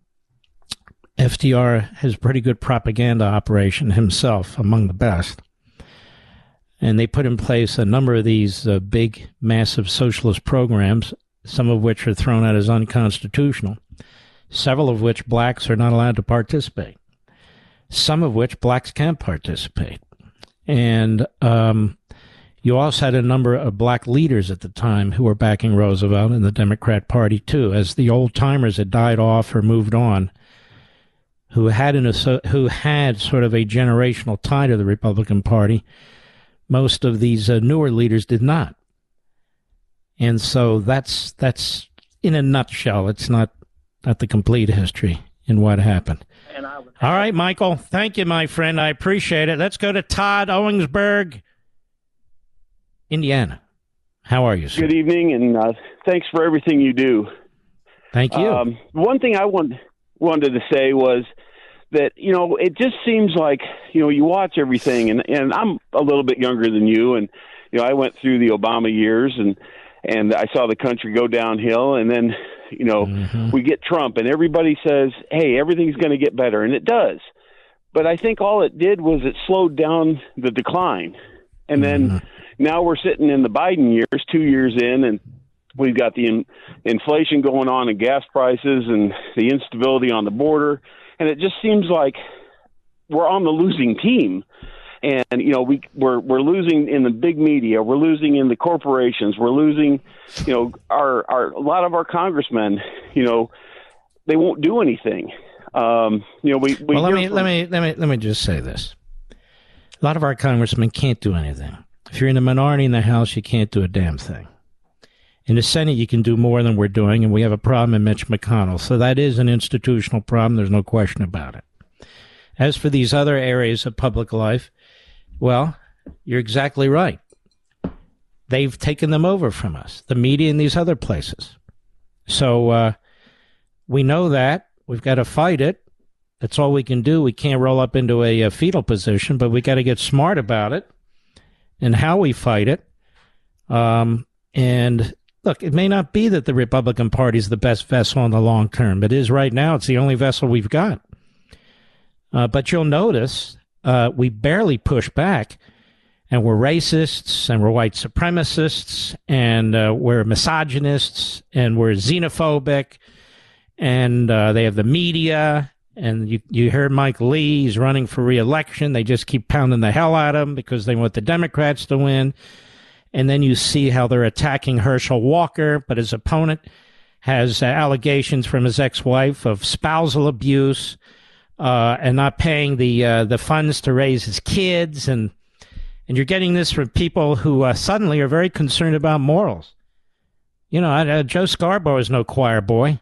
FDR has a pretty good propaganda operation himself, among the best. And they put in place a number of these big, massive socialist programs, some of which are thrown out as unconstitutional, several of which blacks are not allowed to participate, some of which blacks can participate. And you also had a number of black leaders at the time who were backing Roosevelt and the Democrat Party, too, as the old-timers had died off or moved on, who had sort of a generational tie to the Republican Party. Most of these newer leaders did not. And so that's in a nutshell. It's not the complete history in what happened. All right, Michael. Thank you, my friend. I appreciate it. Let's go to Todd Owensburg, Indiana. How are you, sir? Good evening, and thanks for everything you do. Thank you. One thing I wanted to say was that, it just seems like, you watch everything, and I'm a little bit younger than you, and, I went through the Obama years, and I saw the country go downhill, and then, we get Trump, and everybody says, hey, everything's going to get better, and it does. But I think all it did was it slowed down the decline. And then now we're sitting in the Biden years, 2 years in, and we've got the inflation going on and gas prices and the instability on the border. And it just seems like we're on the losing team. And we're losing in the big media. We're losing in the corporations. We're losing, a lot of our congressmen. They won't do anything. Let me just say this. A lot of our congressmen can't do anything. If you're in the minority in the House, you can't do a damn thing. In the Senate, you can do more than we're doing, and we have a problem in Mitch McConnell. So that is an institutional problem. There's no question about it. As for these other areas of public life, well, you're exactly right. They've taken them over from us, the media and these other places. So we know that. We've got to fight it. That's all we can do. We can't roll up into a fetal position, but we got to get smart about it and how we fight it. And look, it may not be that the Republican Party is the best vessel in the long term. It is right now. It's the only vessel we've got. But you'll notice we barely push back, and we're racists, and we're white supremacists, and we're misogynists, and we're xenophobic, and they have the media, and you heard Mike Lee, he's running for re-election. They just keep pounding the hell out of him because they want the Democrats to win. And then you see how they're attacking Herschel Walker, but his opponent has allegations from his ex-wife of spousal abuse, and not paying the funds to raise his kids, and you're getting this from people who suddenly are very concerned about morals. Joe Scarborough is no choir boy.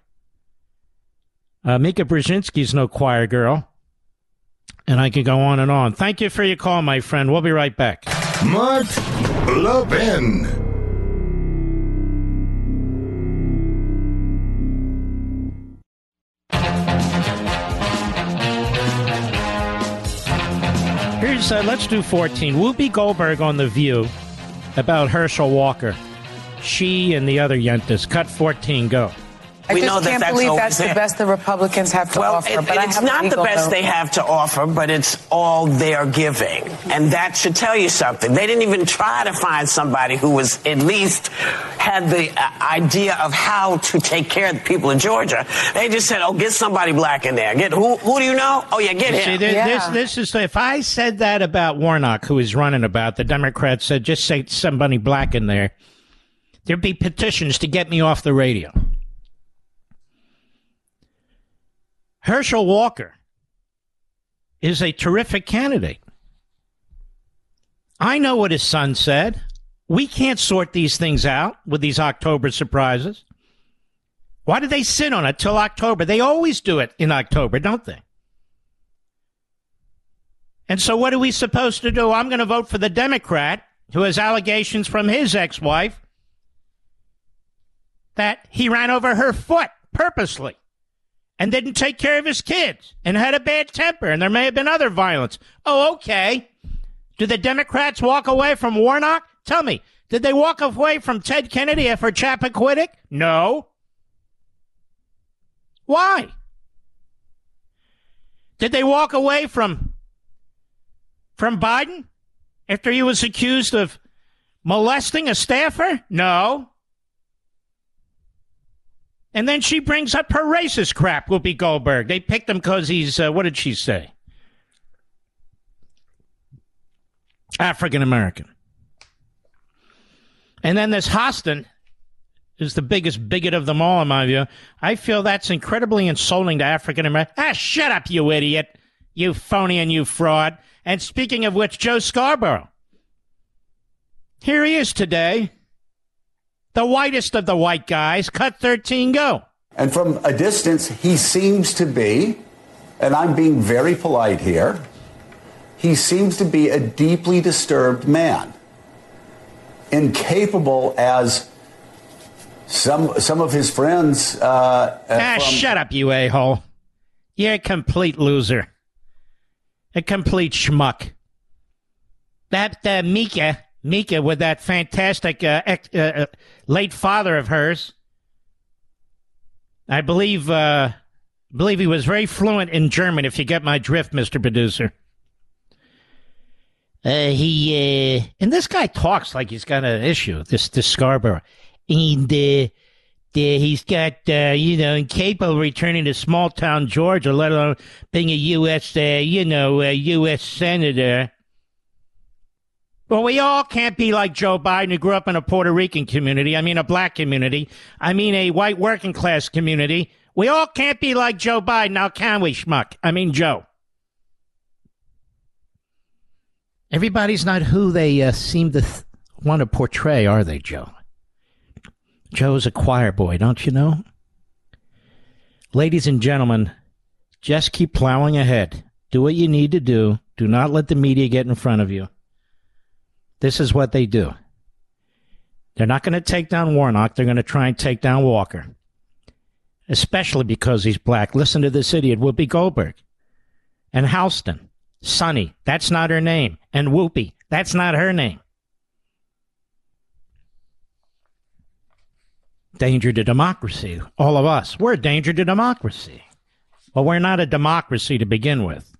Mika Brzezinski's no choir girl, and I could go on and on. Thank you for your call, my friend. We'll be right back. Mark Levin. Here's, let's do 14. Whoopi Goldberg on The View about Herschel Walker. She and the other yentas. Cut 14, go. I just can't believe that's the best the Republicans have to offer. But it's not the best they have to offer, but it's all they're giving. And that should tell you something. They didn't even try to find somebody who was at least had the idea of how to take care of the people of Georgia. They just said, get somebody black in there. Get who do you know? Oh, yeah, get him. See, this is, if I said that about Warnock, who is running about, the Democrats said, just say somebody black in there, there'd be petitions to get me off the radio. Herschel Walker is a terrific candidate. I know what his son said. We can't sort these things out with these October surprises. Why did they sit on it till October? They always do it in October, don't they? And so what are we supposed to do? I'm going to vote for the Democrat who has allegations from his ex-wife that he ran over her foot purposely and didn't take care of his kids and had a bad temper, and there may have been other violence. Oh, okay. Do the Democrats walk away from Warnock? Tell me, did they walk away from Ted Kennedy after Chappaquiddick? No. Why? Did they walk away from Biden after he was accused of molesting a staffer? No. And then she brings up her racist crap, Whoopi Goldberg. They picked him because he's, what did she say? African-American. And then this Hostin is the biggest bigot of them all, in my view. I feel that's incredibly insulting to African-American. Shut up, you idiot. You phony and you fraud. And speaking of which, Joe Scarborough. Here he is today. The whitest of the white guys. Cut 13, go. And from a distance, he seems to be, and I'm being very polite here, he seems to be a deeply disturbed man. Incapable, as some of his friends... shut up, you a-hole. You're a complete loser. A complete schmuck. That Mika with that fantastic late father of hers. I believe he was very fluent in German, if you get my drift, Mr. Producer. And this guy talks like he's got an issue, this Scarborough. And he's got, incapable of returning to small-town Georgia, let alone being a U.S. Senator. Well, we all can't be like Joe Biden, who grew up in a Puerto Rican community. I mean, a black community. I mean, a white working class community. We all can't be like Joe Biden. Now, can we, schmuck? I mean, Joe. Everybody's not who they seem to want to portray, are they, Joe? Joe's a choir boy, don't you know? Ladies and gentlemen, just keep plowing ahead. Do what you need to do. Do not let the media get in front of you. This is what they do. They're not going to take down Warnock. They're going to try and take down Walker. Especially because he's black. Listen to this idiot, Whoopi Goldberg. And Houston. Sonny, that's not her name. And Whoopi, that's not her name. Danger to democracy. All of us. We're a danger to democracy. Well, we're not a democracy to begin with.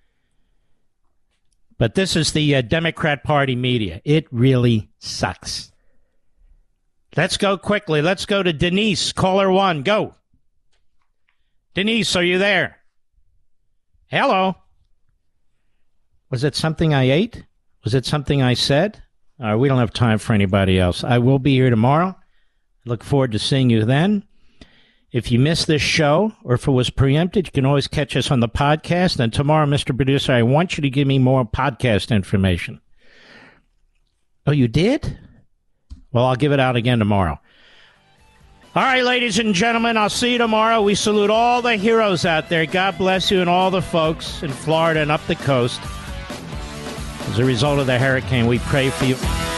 But this is the Democrat Party media. It really sucks. Let's go quickly. Let's go to Denise. Caller 1. Go. Denise, are you there? Hello. Was it something I ate? Was it something I said? We don't have time for anybody else. I will be here tomorrow. Look forward to seeing you then. If you missed this show, or if it was preempted, you can always catch us on the podcast. And tomorrow, Mr. Producer, I want you to give me more podcast information. Oh, you did? Well, I'll give it out again tomorrow. All right, ladies and gentlemen, I'll see you tomorrow. We salute all the heroes out there. God bless you and all the folks in Florida and up the coast. As a result of the hurricane, we pray for you.